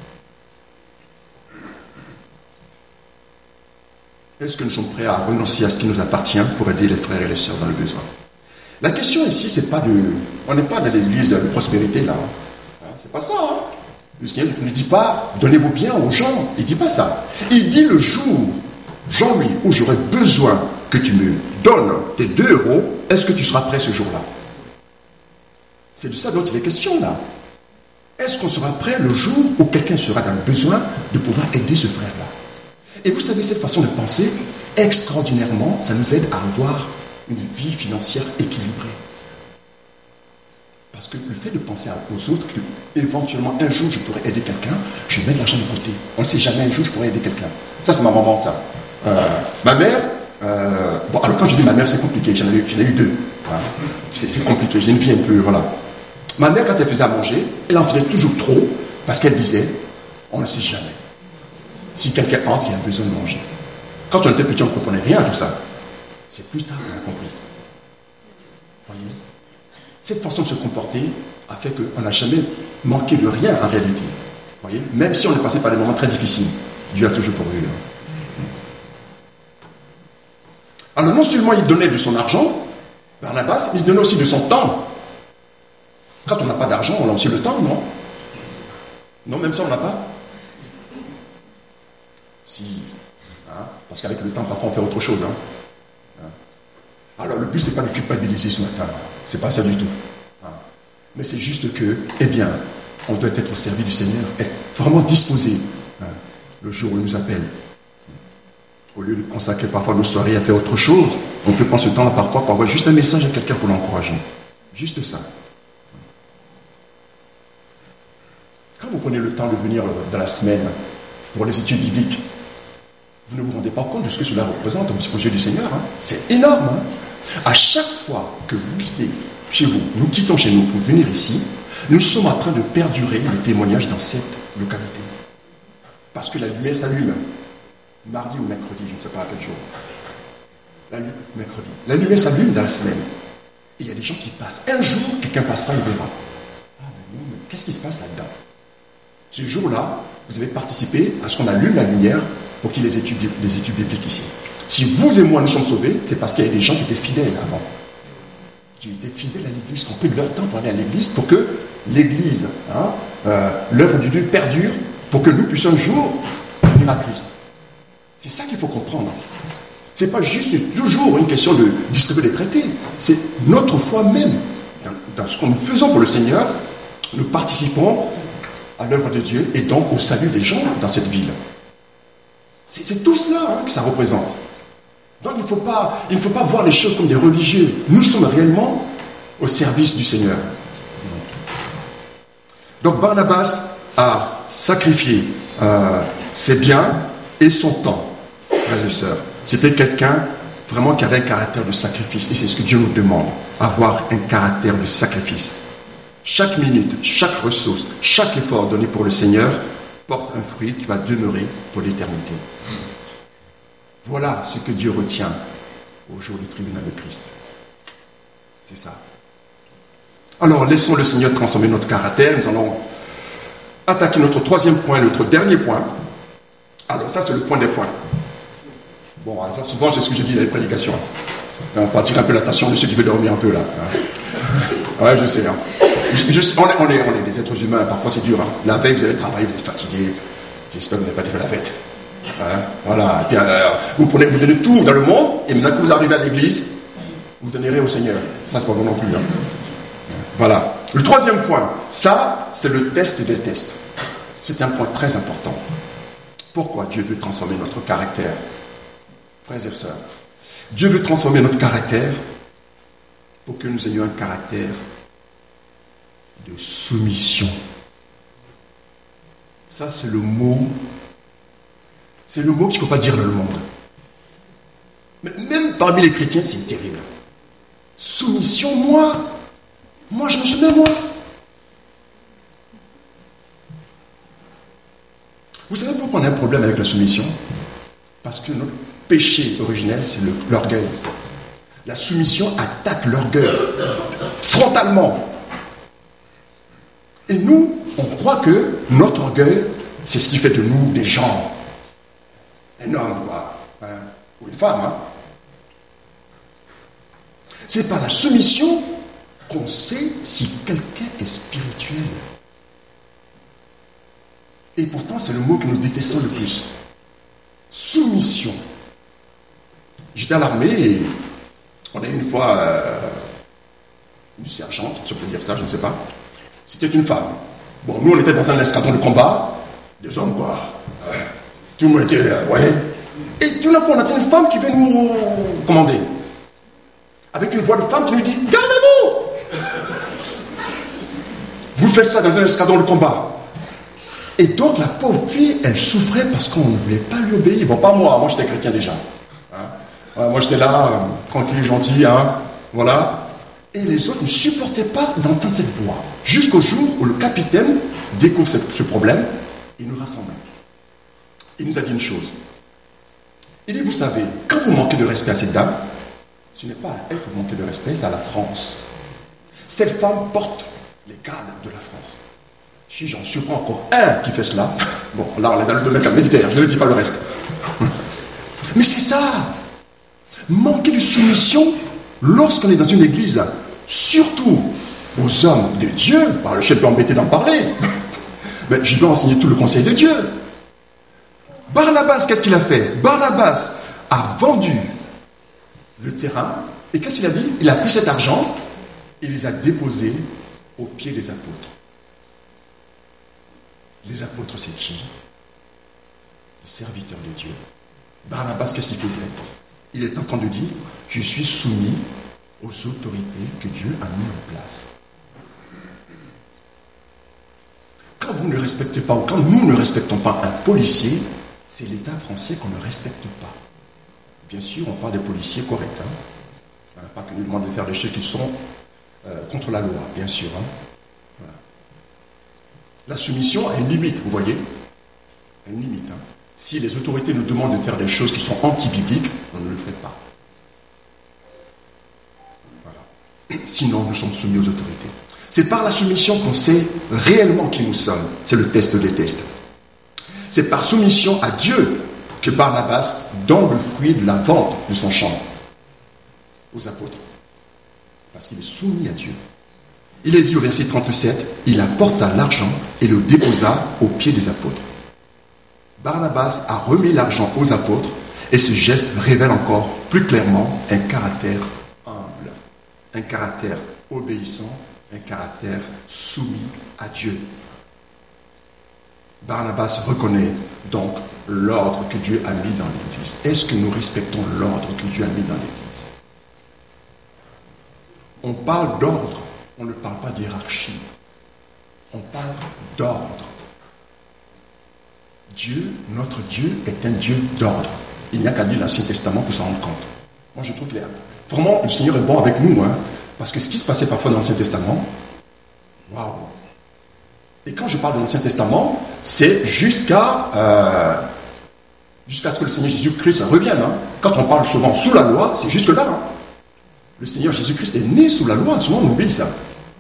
Est-ce que nous sommes prêts à renoncer à ce qui nous appartient pour aider les frères et les sœurs dans le besoin? La question ici, c'est pas de... On n'est pas dans l'église de prospérité, là. Hein, c'est pas ça, hein. Le Seigneur ne dit pas, donnez-vous bien aux gens. Il ne dit pas ça. Il dit le jour, Jean-Louis, où j'aurai besoin que tu me donnes tes deux euros, est-ce que tu seras prêt ce jour-là? C'est de ça dont il est question, là. Est-ce qu'on sera prêt le jour où quelqu'un sera dans le besoin de pouvoir aider ce frère-là? Et vous savez, cette façon de penser, extraordinairement, ça nous aide à avoir une vie financière équilibrée. Parce que le fait de penser aux autres, que éventuellement un jour je pourrais aider quelqu'un, je mets de l'argent de côté. On ne sait jamais un jour je pourrais aider quelqu'un. Ça, c'est ma maman, ça. Euh, ma mère, euh, bon, alors quand je dis ma mère, c'est compliqué, j'en ai, j'en ai eu deux. Voilà. C'est, c'est compliqué, j'ai une vie un peu, voilà. Ma mère, quand elle faisait à manger, elle en faisait toujours trop, parce qu'elle disait, on ne sait jamais. Si quelqu'un entre, il a besoin de manger. Quand on était petit, on ne comprenait rien à tout ça. C'est plus tard qu'on a compris. Voyez ? Cette façon de se comporter a fait qu'on n'a jamais manqué de rien en réalité. Voyez ? Même si on est passé par des moments très difficiles, Dieu a toujours pourvu. Alors non seulement il donnait de son argent, Barnabas, il donnait aussi de son temps. Quand on n'a pas d'argent, on a aussi le temps, non? Non, même ça on n'a pas. Si, hein, parce qu'avec le temps, parfois on fait autre chose. Hein. Hein. Alors le but, c'est pas de culpabiliser ce matin. C'est pas ça du tout. Hein. Mais c'est juste que, eh bien, on doit être au service du Seigneur, être vraiment disposé. Hein, le jour où il nous appelle. Au lieu de consacrer parfois nos soirées à faire autre chose, on peut prendre ce temps-là parfois pour envoyer juste un message à quelqu'un pour l'encourager. Juste ça. Quand vous prenez le temps de venir dans la semaine pour les études bibliques, vous ne vous rendez pas compte de ce que cela représente aux yeux du Seigneur. Hein. C'est énorme. Hein. À chaque fois que vous quittez chez vous, nous quittons chez nous pour venir ici, nous sommes en train de perdurer le témoignage dans cette localité. Parce que la lumière s'allume. Mardi ou mercredi, je ne sais pas à quel jour. La, mercredi. La lumière s'allume dans la semaine. Et il y a des gens qui passent. Un jour, quelqu'un passera et verra. Ah mais non, mais qu'est-ce qui se passe là-dedans? Ce jour-là, vous avez participé à ce qu'on allume la lumière pour qu'il y ait des études, des études bibliques ici. Si vous et moi nous sommes sauvés, c'est parce qu'il y a des gens qui étaient fidèles avant. Qui étaient fidèles à l'église, qui ont pris leur temps pour aller à l'église, pour que l'église, hein, euh, l'œuvre de Dieu perdure, pour que nous puissions un jour venir à Christ. C'est ça qu'il faut comprendre. Ce n'est pas juste toujours une question de distribuer les traités. C'est notre foi même. Dans, dans ce que nous faisons pour le Seigneur, nous participons à l'œuvre de Dieu et donc au salut des gens dans cette ville. C'est, c'est tout cela hein, que ça représente. Donc il ne faut pas, il ne faut pas voir les choses comme des religieux. Nous sommes réellement au service du Seigneur. Donc Barnabas a sacrifié euh, ses biens et son temps, frères et sœurs. C'était quelqu'un vraiment qui avait un caractère de sacrifice. Et c'est ce que Dieu nous demande, avoir un caractère de sacrifice. Chaque minute, chaque ressource, chaque effort donné pour le Seigneur porte un fruit qui va demeurer pour l'éternité. Voilà ce que Dieu retient au jour du tribunal de Christ. C'est ça. Alors, laissons le Seigneur transformer notre caractère. Nous allons attaquer notre troisième point, notre dernier point. Alors, ça, c'est le point des points. Bon, ça, souvent, c'est ce que je dis dans les prédications. On peut attirer un peu l'attention de ceux qui veulent dormir un peu, là. Ouais, je sais. Hein. Je, je, on, est, on, est, on est des êtres humains, parfois c'est dur. Hein. La veille, vous allez travailler, vous êtes fatigué. J'espère que vous n'avez pas fait la fête. Hein, voilà. Et puis, euh, vous, prenez, vous donnez tout dans le monde, et maintenant que vous arrivez à l'église, vous donnerez au Seigneur. Ça, c'est pas bon non plus. Hein. Voilà. Le troisième point, ça, c'est le test des tests. C'est un point très important. Pourquoi Dieu veut transformer notre caractère? Frères et sœurs, Dieu veut transformer notre caractère pour que nous ayons un caractère de soumission. Ça, c'est le mot, c'est le mot qu'il ne faut pas dire dans le monde. Mais même parmi les chrétiens, c'est terrible. Soumission, moi, moi, je me soumets, moi. Vous savez pourquoi on a un problème avec la soumission? Parce que notre péché originel, c'est le, l'orgueil. La soumission attaque l'orgueil frontalement. Et nous, on croit que notre orgueil, c'est ce qui fait de nous des gens. Un homme, quoi. Hein, ou une femme. Hein. C'est par la soumission qu'on sait si quelqu'un est spirituel. Et pourtant, c'est le mot que nous détestons le plus. Soumission. J'étais à l'armée et on a eu une fois euh, une sergente, si on peut dire ça, je ne sais pas. C'était une femme. Bon, nous, on était dans un escadron de combat. Des hommes, quoi. Ouais. Tout le monde était, euh, ouais. Et tout d'un coup, on a une femme qui veut nous commander. Avec une voix de femme qui nous dit « Gardez-vous !» Vous faites ça dans un escadron de combat. Et donc, la pauvre fille, elle souffrait parce qu'on ne voulait pas lui obéir. Bon, pas moi, moi j'étais chrétien déjà. Hein? Ouais, moi j'étais là, euh, tranquille, gentil, hein, voilà. Et les autres ne supportaient pas d'entendre cette voix. Jusqu'au jour où le capitaine découvre ce, ce problème, il nous rassemble. Il nous a dit une chose. Il dit, vous savez, quand vous manquez de respect à cette dame, ce n'est pas à elle que vous manquez de respect, c'est à la France. Cette femme porte les gardes de la France. Si j'en surprends encore un qui fait cela, bon, là on est dans le domaine militaire, je ne dis pas le reste. Mais c'est ça. Manquer de soumission lorsqu'on est dans une église, surtout aux hommes de Dieu, bah, le chef peut embêter d'en parler, mais je dois enseigner tout le conseil de Dieu. Barnabas, qu'est-ce qu'il a fait? Barnabas a vendu le terrain, et qu'est-ce qu'il a dit? Il a pris cet argent, et les a déposés aux pieds des apôtres. Les apôtres, c'est qui? Les serviteurs de Dieu. Barnabas, qu'est-ce qu'il faisait? Il est en train de dire, je suis soumis aux autorités que Dieu a mises en place. Quand vous ne respectez pas, ou quand nous ne respectons pas un policier, c'est l'État français qu'on ne respecte pas. Bien sûr, on parle des policiers corrects. Hein. Pas que nous demandons de faire des choses qui sont euh, contre la loi, bien sûr. Hein. Voilà. La soumission a une limite, vous voyez. A une limite. Hein. Si les autorités nous demandent de faire des choses qui sont anti-bibliques, on ne le fait pas. Voilà. Sinon, nous sommes soumis aux autorités. C'est par la soumission qu'on sait réellement qui nous sommes. C'est le test des tests. C'est par soumission à Dieu que Barnabas donne le fruit de la vente de son champ aux apôtres. Parce qu'il est soumis à Dieu. Il est dit au verset trente-sept, il apporta l'argent et le déposa aux pieds des apôtres. Barnabas a remis l'argent aux apôtres et ce geste révèle encore plus clairement un caractère humble, un caractère obéissant, un caractère soumis à Dieu. Barnabas reconnaît donc l'ordre que Dieu a mis dans l'Église. Est-ce que nous respectons l'ordre que Dieu a mis dans l'Église? On parle d'ordre, on ne parle pas d'hiérarchie. On parle d'ordre. Dieu, notre Dieu, est un Dieu d'ordre. Il n'y a qu'à lire l'Ancien Testament pour s'en rendre compte. Moi, je trouve clair. Vraiment, le Seigneur est bon avec nous, hein, parce que ce qui se passait parfois dans l'Ancien Testament, waouh! Et quand je parle de l'Ancien Testament, c'est jusqu'à euh, jusqu'à ce que le Seigneur Jésus-Christ revienne. Hein. Quand on parle souvent sous la loi, c'est jusque-là. Hein. Le Seigneur Jésus-Christ est né sous la loi. Souvent, on oublie ça.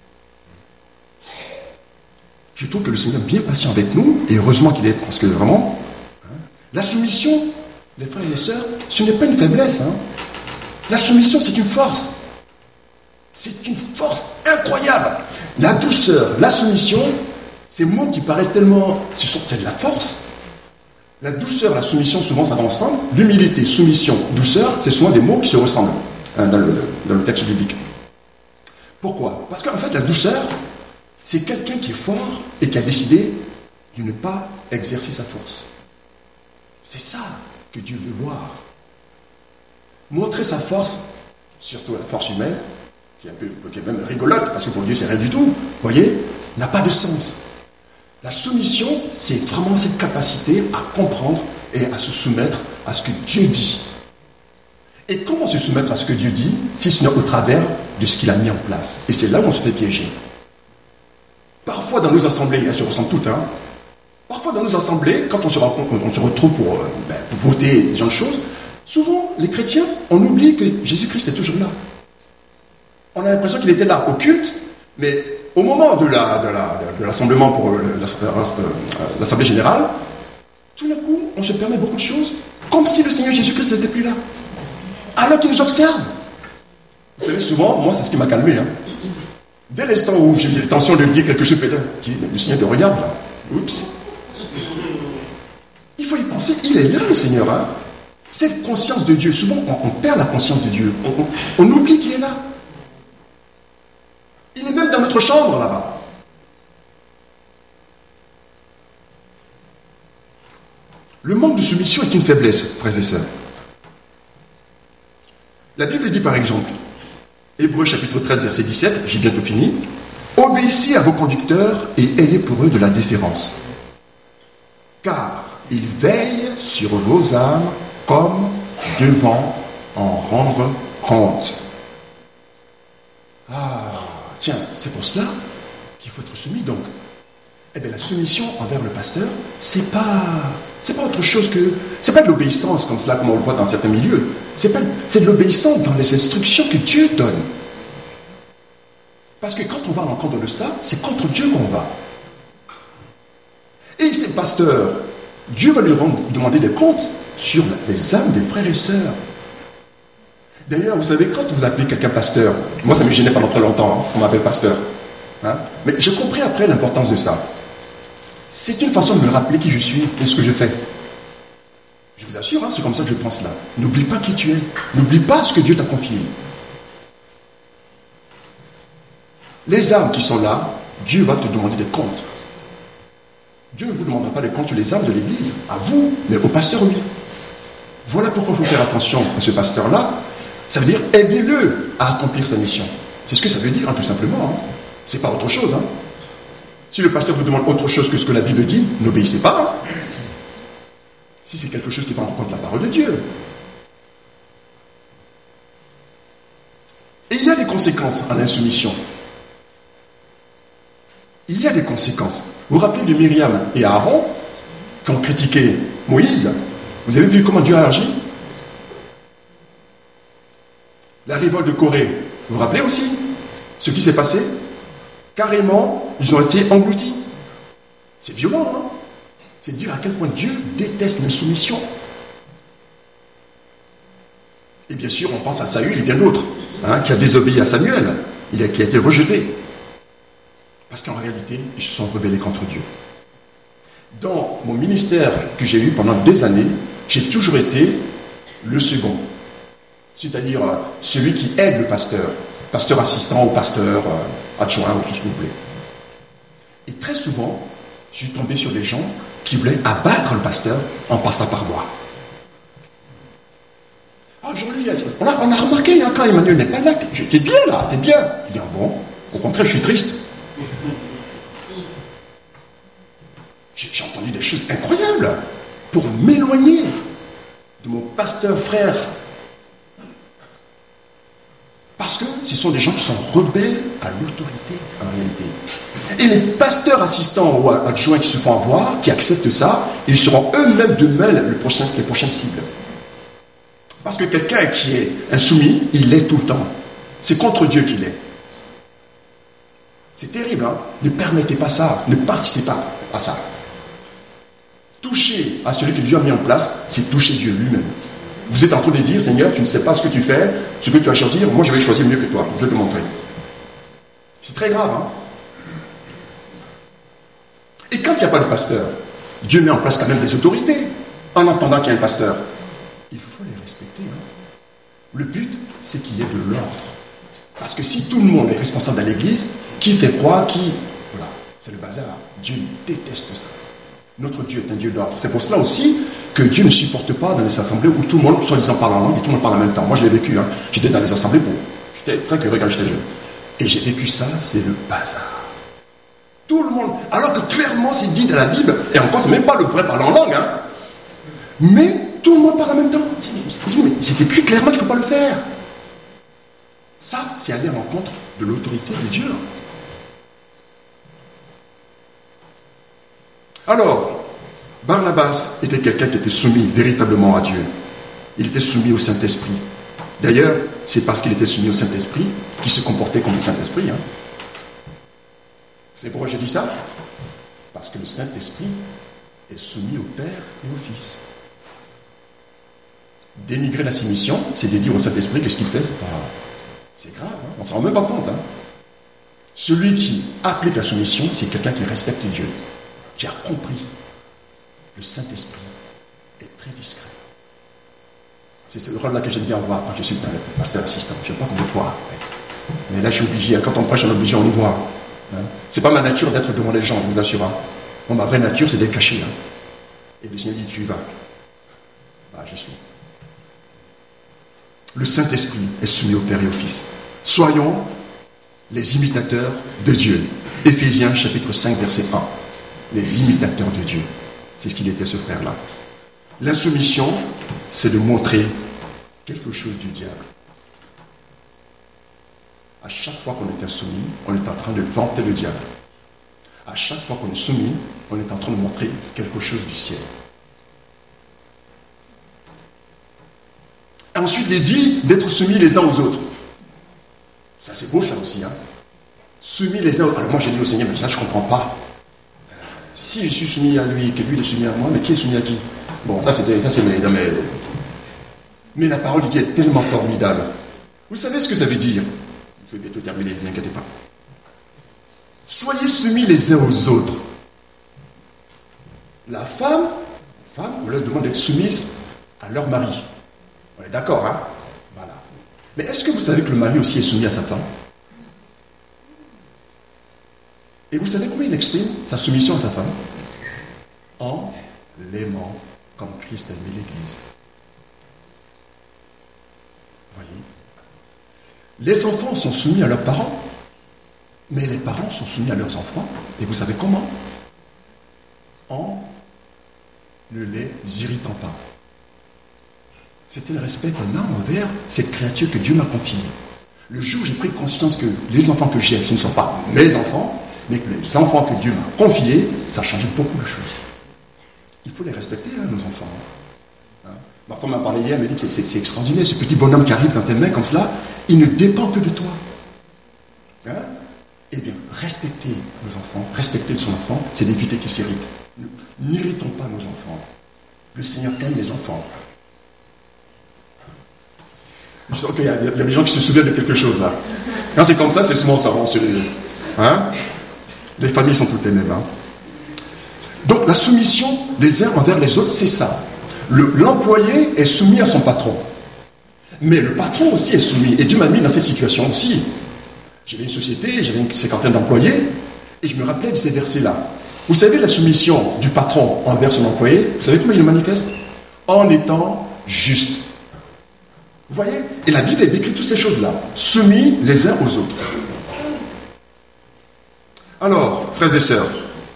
Je trouve que le Seigneur est bien patient avec nous, et heureusement qu'il est, parce que vraiment, hein, la soumission, les frères et les sœurs, ce n'est pas une faiblesse. Hein. La soumission, c'est une force. C'est une force incroyable. La douceur, la soumission, ces mots qui paraissent tellement... C'est de la force. La douceur, la soumission, souvent ça va ensemble. L'humilité, soumission, douceur, c'est souvent des mots qui se ressemblent hein, dans, le, dans le texte biblique. Pourquoi? Parce qu'en fait, la douceur, c'est quelqu'un qui est fort et qui a décidé de ne pas exercer sa force. C'est ça que Dieu veut voir. Montrer sa force, surtout la force humaine, qui est, un peu, qui est même rigolote, parce que pour Dieu, c'est rien du tout, vous voyez, n'a pas de sens. La soumission, c'est vraiment cette capacité à comprendre et à se soumettre à ce que Dieu dit. Et comment se soumettre à ce que Dieu dit, si ce n'est au travers de ce qu'il a mis en place? Et c'est là où on se fait piéger. Parfois, dans nos assemblées, elles se ressemblent toutes, hein. Parfois, dans nos assemblées, quand on se, rencontre, on se retrouve pour, ben, pour voter ce genre de choses, souvent, les chrétiens, on oublie que Jésus-Christ est toujours là. On a l'impression qu'il était là au culte, mais au moment de, la, de, la, de l'assemblement pour l'Assemblée générale, tout d'un coup, on se permet beaucoup de choses, comme si le Seigneur Jésus-Christ n'était plus là. Alors qu'il nous observe. Vous savez, souvent, moi, c'est ce qui m'a calmé. Hein. Dès l'instant où j'ai l'intention de dire quelque chose, peut-être, le Seigneur te regarde là. Oups. Il faut y penser, il est là, le Seigneur. Hein. Cette conscience de Dieu, souvent, on, on perd la conscience de Dieu. On, on, on oublie qu'il est là. Il est même dans notre chambre, là-bas. Le manque de soumission est une faiblesse, frères et sœurs. La Bible dit par exemple, Hébreux chapitre treize, verset dix-sept, j'ai bientôt fini, « Obéissez à vos conducteurs et ayez pour eux de la déférence, car ils veillent sur vos âmes comme devant en rendre compte. » Ah, tiens, c'est pour cela qu'il faut être soumis, donc. Eh bien, la soumission envers le pasteur, c'est pas, c'est pas autre chose que, c'est pas de l'obéissance comme cela, comme on le voit dans certains milieux. C'est pas, c'est de l'obéissance dans les instructions que Dieu donne. Parce que quand on va à l'encontre de ça, c'est contre Dieu qu'on va. Et ces pasteurs, Dieu va lui rendre, demander des comptes sur les âmes des frères et sœurs. D'ailleurs, vous savez, quand vous appelez quelqu'un pasteur, moi ça me gênait pendant très longtemps, hein, on m'appelle pasteur. Hein, mais j'ai compris après l'importance de ça. C'est une façon de me rappeler qui je suis et ce que je fais. Je vous assure, hein, c'est comme ça que je pense là. N'oublie pas qui tu es. N'oublie pas ce que Dieu t'a confié. Les âmes qui sont là, Dieu va te demander des comptes. Dieu ne vous demandera pas les comptes sur les âmes de l'Église, à vous, mais au pasteur oui. Voilà pourquoi il faut faire attention à ce pasteur-là. Ça veut dire aidez-le à accomplir sa mission. C'est ce que ça veut dire, hein, tout simplement. Hein. C'est pas autre chose. Hein. Si le pasteur vous demande autre chose que ce que la Bible dit, n'obéissez pas. Si c'est quelque chose qui va en compte la parole de Dieu. Et il y a des conséquences à l'insoumission. Il y a des conséquences. Vous vous rappelez de Myriam et Aaron, qui ont critiqué Moïse? Vous avez vu comment Dieu a agi? La révolte de Corée, vous vous rappelez aussi ce qui s'est passé? Carrément, ils ont été engloutis. C'est violent, hein? C'est dire à quel point Dieu déteste l'insoumission. Et bien sûr, on pense à Saül et bien d'autres, hein, qui a désobéi à Samuel, il a, qui a été rejeté. Parce qu'en réalité, ils se sont rebellés contre Dieu. Dans mon ministère que j'ai eu pendant des années, j'ai toujours été le second. C'est-à-dire euh, celui qui aide le pasteur, pasteur assistant ou pasteur euh, adjoint ou tout ce que vous voulez. Et très souvent, je suis tombé sur des gens qui voulaient abattre le pasteur en passant par moi. Ah, joli, on a, on a remarqué hein, quand Emmanuel n'est pas là, t'es, t'es bien là, t'es bien. Je dis, ah bon, au contraire, je suis triste. J'ai, j'ai entendu des choses incroyables pour m'éloigner de mon pasteur frère. Parce que ce sont des gens qui sont rebelles à l'autorité, en réalité. Et les pasteurs assistants ou adjoints qui se font avoir, qui acceptent ça, ils seront eux-mêmes de même le prochain, les prochaines cibles. Parce que quelqu'un qui est insoumis, il l'est tout le temps. C'est contre Dieu qu'il est. C'est terrible, hein? Ne permettez pas ça, ne participez pas à ça. Toucher à celui que Dieu a mis en place, c'est toucher Dieu lui-même. Vous êtes en train de dire, Seigneur, tu ne sais pas ce que tu fais, ce que tu vas choisir, moi je vais choisir mieux que toi, je vais te montrer. C'est très grave, hein? Et quand il n'y a pas de pasteur, Dieu met en place quand même des autorités, en attendant qu'il y ait un pasteur. Il faut les respecter. Hein? Le but, c'est qu'il y ait de l'ordre. Parce que si tout le monde est responsable dans l'église, qui fait quoi, qui... Voilà, c'est le bazar. Dieu déteste ça. Notre Dieu est un Dieu d'ordre. C'est pour cela aussi que Dieu ne supporte pas dans les assemblées où tout le monde, soit disant parle en langue, et tout le monde parle en même temps. Moi, je l'ai vécu. Hein. J'étais dans les assemblées pour... J'étais très curieux quand j'étais jeune. Et j'ai vécu ça, c'est le bazar. Tout le monde... Alors que clairement, c'est dit dans la Bible, et encore, c'est même pas le vrai parler en langue, hein. Mais tout le monde parle en même temps. Mais c'est écrit clairement qu'il ne faut pas le faire. Ça, c'est aller à l'encontre de l'autorité de Dieu. Alors, Barnabas était quelqu'un qui était soumis véritablement à Dieu. Il était soumis au Saint-Esprit. D'ailleurs, c'est parce qu'il était soumis au Saint-Esprit qu'il se comportait comme le Saint-Esprit. Hein. C'est pourquoi je dis ça? Parce que le Saint-Esprit est soumis au Père et au Fils. Dénigrer la soumission, c'est de dire au Saint-Esprit que ce qu'il fait, c'est pas... C'est grave, hein? On ne s'en rend même pas compte. Hein? Celui qui applique la soumission, c'est quelqu'un qui respecte Dieu, qui a compris. Le Saint-Esprit est très discret. C'est ce rôle-là que j'aime bien voir quand je suis dans le pasteur assistant. Je ne sais pas comment voir. Mais là, je suis obligé. Quand on prêche, on est obligé, on y voit. Hein? Ce n'est pas ma nature d'être devant les gens, je vous assure. Hein? Bon, ma vraie nature, c'est d'être caché. Hein? Et le Seigneur dit, tu y vas. Bah, je suis. Le Saint-Esprit est soumis au Père et au Fils. Soyons les imitateurs de Dieu. Éphésiens chapitre cinq, verset un. Les imitateurs de Dieu. C'est ce qu'il était, ce frère-là. L'insoumission, c'est de montrer quelque chose du diable. À chaque fois qu'on est insoumis, on est en train de vanter le diable. À chaque fois qu'on est soumis, on est en train de montrer quelque chose du ciel. Ensuite, il dit d'être soumis les uns aux autres. Ça, c'est beau, ça aussi. Hein? Soumis les uns aux autres. Alors moi, j'ai dit au Seigneur, mais ça, je ne comprends pas. Euh, si je suis soumis à lui, que lui est soumis à moi, mais qui est soumis à qui? Bon, ça, c'était, ça c'est mes, dans mes... Mais la parole de Dieu est tellement formidable. Vous savez ce que ça veut dire? Je vais bientôt terminer, ne vous inquiétez pas. Soyez soumis les uns aux autres. La femme, femme, on leur demande d'être soumise à leur mari. On est d'accord, hein? Voilà. Mais est-ce que vous savez que le mari aussi est soumis à sa femme? Et vous savez comment il exprime sa soumission à sa femme? En l'aimant comme Christ a aimé l'Église. Voyez? Les enfants sont soumis à leurs parents. Mais les parents sont soumis à leurs enfants, et vous savez comment? En ne les irritant pas. C'était le respect qu'on a envers cette créature que Dieu m'a confiée. Le jour où j'ai pris conscience que les enfants que j'ai, ce ne sont pas mes enfants, mais que les enfants que Dieu m'a confiés, ça a changé beaucoup de choses. Il faut les respecter, hein, nos enfants. Hein. Ma femme m'a parlé hier, elle m'a dit que c'est, c'est, c'est extraordinaire, ce petit bonhomme qui arrive dans tes mains comme cela, il ne dépend que de toi. Hein? Eh bien, respecter nos enfants, respecter son enfant, c'est d'éviter qu'ils s'irritent. N'irritons pas nos enfants. Le Seigneur aime les enfants. Je sens qu'il y a, il y a des gens qui se souviennent de quelque chose là. Quand c'est comme ça, c'est souvent ça. On se... hein? Les familles sont toutes les mêmes. Hein? Donc la soumission des uns envers les autres, c'est ça. Le, l'employé est soumis à son patron. Mais le patron aussi est soumis. Et Dieu m'a mis dans cette situation aussi. J'avais une société, j'avais une cinquantaine d'employés, et je me rappelais de ces versets-là. Vous savez, la soumission du patron envers son employé, vous savez comment il le manifeste? En étant juste. Vous voyez? Et la Bible décrit toutes ces choses-là, soumis les uns aux autres. Alors, frères et sœurs,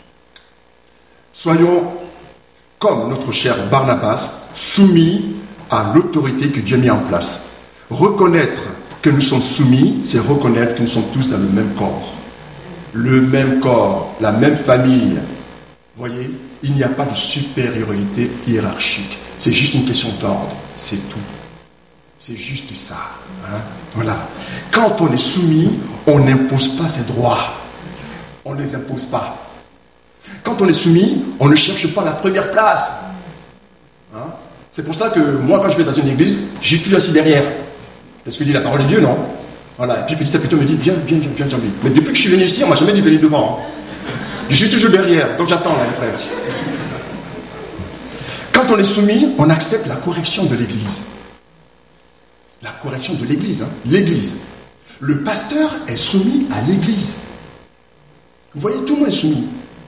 soyons comme notre cher Barnabas, soumis à l'autorité que Dieu a mis en place. Reconnaître que nous sommes soumis, c'est reconnaître que nous sommes tous dans le même corps. Le même corps, la même famille. Vous voyez, il n'y a pas de supériorité hiérarchique. C'est juste une question d'ordre, c'est tout. C'est juste ça. Hein? Voilà. Quand on est soumis, on n'impose pas ses droits. On ne les impose pas. Quand on est soumis, on ne cherche pas la première place. Hein? C'est pour cela que moi, quand je vais dans une église, je suis toujours assis derrière. Parce que dit la parole de Dieu, non? Voilà. Et puis petit à petit, on me dit, viens, viens, viens, viens, Jean-Louis. Mais depuis que je suis venu ici, on ne m'a jamais dit venir devant. Hein? Je suis toujours derrière. Donc j'attends, là, les frères. Quand on est soumis, on accepte la correction de l'église. La correction de l'église, hein? L'église. Le pasteur est soumis à l'église. Vous voyez, tout le monde est soumis.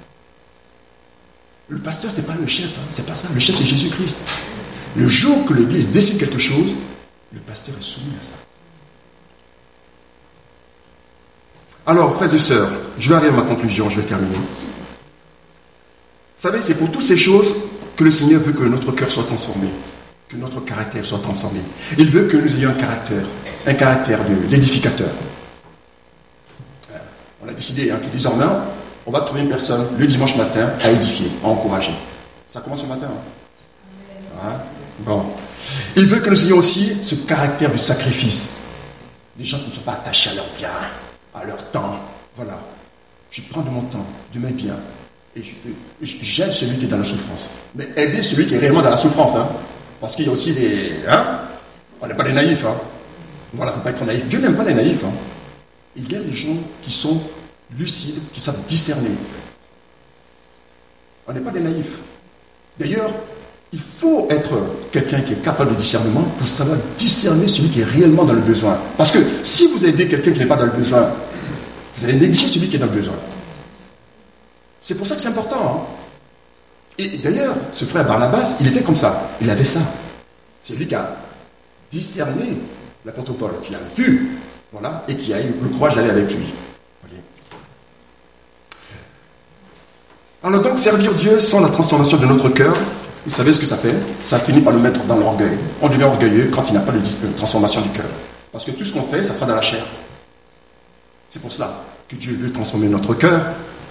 Le pasteur, ce n'est pas le chef, hein? C'est pas ça. Le chef, c'est Jésus-Christ. Le jour que l'église décide quelque chose, le pasteur est soumis à ça. Alors, frères et sœurs, je vais arriver à ma conclusion, je vais terminer. Vous savez, c'est pour toutes ces choses que le Seigneur veut que notre cœur soit transformé, que notre caractère soit transformé. Il veut que nous ayons un caractère, un caractère de l'édificateur. On a décidé hein, que désormais, on va trouver une personne le dimanche matin à édifier, à encourager. Ça commence ce matin. Hein? Hein? Bon. Il veut que nous ayons aussi ce caractère du sacrifice. Des gens qui ne sont pas attachés à leur bien, à leur temps. Voilà. Je prends de mon temps, de mes biens. Et je, j'aide celui qui est dans la souffrance. Mais aider celui qui est réellement dans la souffrance. Hein? Parce qu'il y a aussi des... Hein? On n'est pas des naïfs. Hein? Voilà, il ne faut pas être naïf. Dieu n'aime pas les naïfs. Hein? Il aime les gens qui sont lucides, qui savent discerner. On n'est pas des naïfs. D'ailleurs, il faut être quelqu'un qui est capable de discernement pour savoir discerner celui qui est réellement dans le besoin. Parce que si vous aidez quelqu'un qui n'est pas dans le besoin, vous allez négliger celui qui est dans le besoin. C'est pour ça que c'est important. Hein? Et d'ailleurs, ce frère Barnabas, il était comme ça. Il avait ça. C'est lui qui a discerné l'apôtre Paul, qui l'a vu, voilà, et qui a eu le courage d'aller avec lui. Voyez. Alors donc, servir Dieu sans la transformation de notre cœur, vous savez ce que ça fait? Ça finit par nous mettre dans l'orgueil. On devient orgueilleux quand il n'y a pas de transformation du cœur. Parce que tout ce qu'on fait, ça sera dans la chair. C'est pour cela que Dieu veut transformer notre cœur.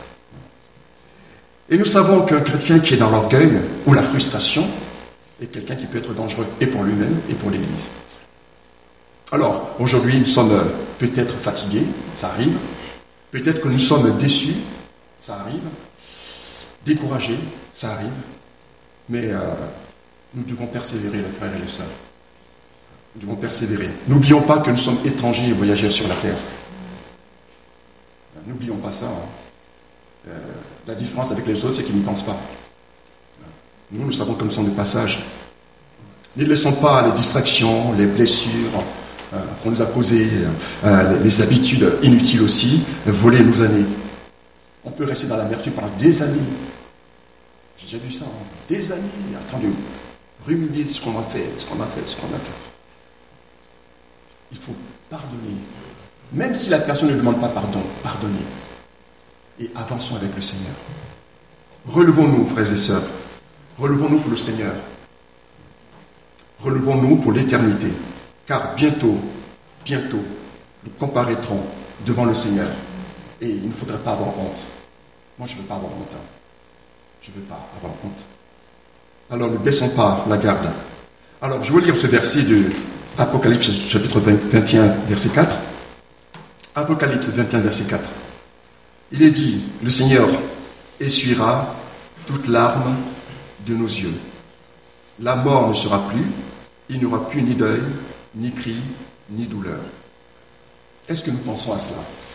Et nous savons qu'un chrétien qui est dans l'orgueil ou la frustration est quelqu'un qui peut être dangereux et pour lui-même et pour l'Église. Alors, aujourd'hui, nous sommes peut-être fatigués, ça arrive. Peut-être que nous sommes déçus, ça arrive. Découragés, ça arrive. Mais euh, nous devons persévérer, les frères et les sœurs. Nous devons persévérer. N'oublions pas que nous sommes étrangers et voyageurs sur la terre. N'oublions pas ça. Hein. Euh, la différence avec les autres, c'est qu'ils n'y pensent pas. Nous, nous savons que nous sommes de passage. Ne laissons pas les distractions, les blessures euh, qu'on nous a causées, euh, les, les habitudes inutiles aussi, voler nos années. On peut rester dans l'amertume pendant des années. J'ai déjà vu ça, hein. Des années, en train de ruminer ce qu'on a fait, ce qu'on a fait, ce qu'on a fait. Il faut pardonner. Même si la personne ne demande pas pardon, pardonnez. Et avançons avec le Seigneur. Relevons-nous, frères et sœurs. Relevons-nous pour le Seigneur. Relevons-nous pour l'éternité. Car bientôt, bientôt, nous comparaîtrons devant le Seigneur. Et il ne faudrait pas avoir honte. Moi, je ne veux pas avoir honte. Hein. Je ne veux pas avoir honte. Alors, ne baissons pas la garde. Alors, je veux lire ce verset de Apocalypse, chapitre vingt et un, verset quatre. Apocalypse vingt et un, verset quatre. Il est dit, le Seigneur essuiera toute larme de nos yeux. La mort ne sera plus, il n'y aura plus ni deuil, ni cri, ni douleur. Est-ce que nous pensons à cela?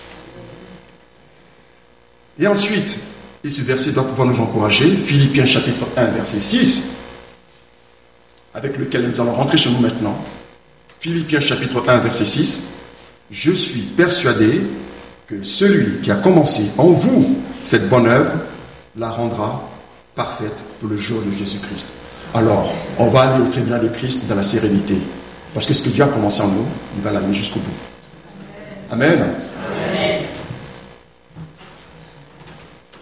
Et ensuite, et ce verset doit pouvoir nous encourager, Philippiens chapitre un, verset six, avec lequel nous allons rentrer chez nous maintenant. Philippiens chapitre un, verset six, je suis persuadé que celui qui a commencé en vous cette bonne œuvre la rendra parfaite pour le jour de Jésus-Christ. Alors, on va aller au tribunal de Christ dans la sérénité. Parce que ce que Dieu a commencé en nous, il va l'amener jusqu'au bout. Amen.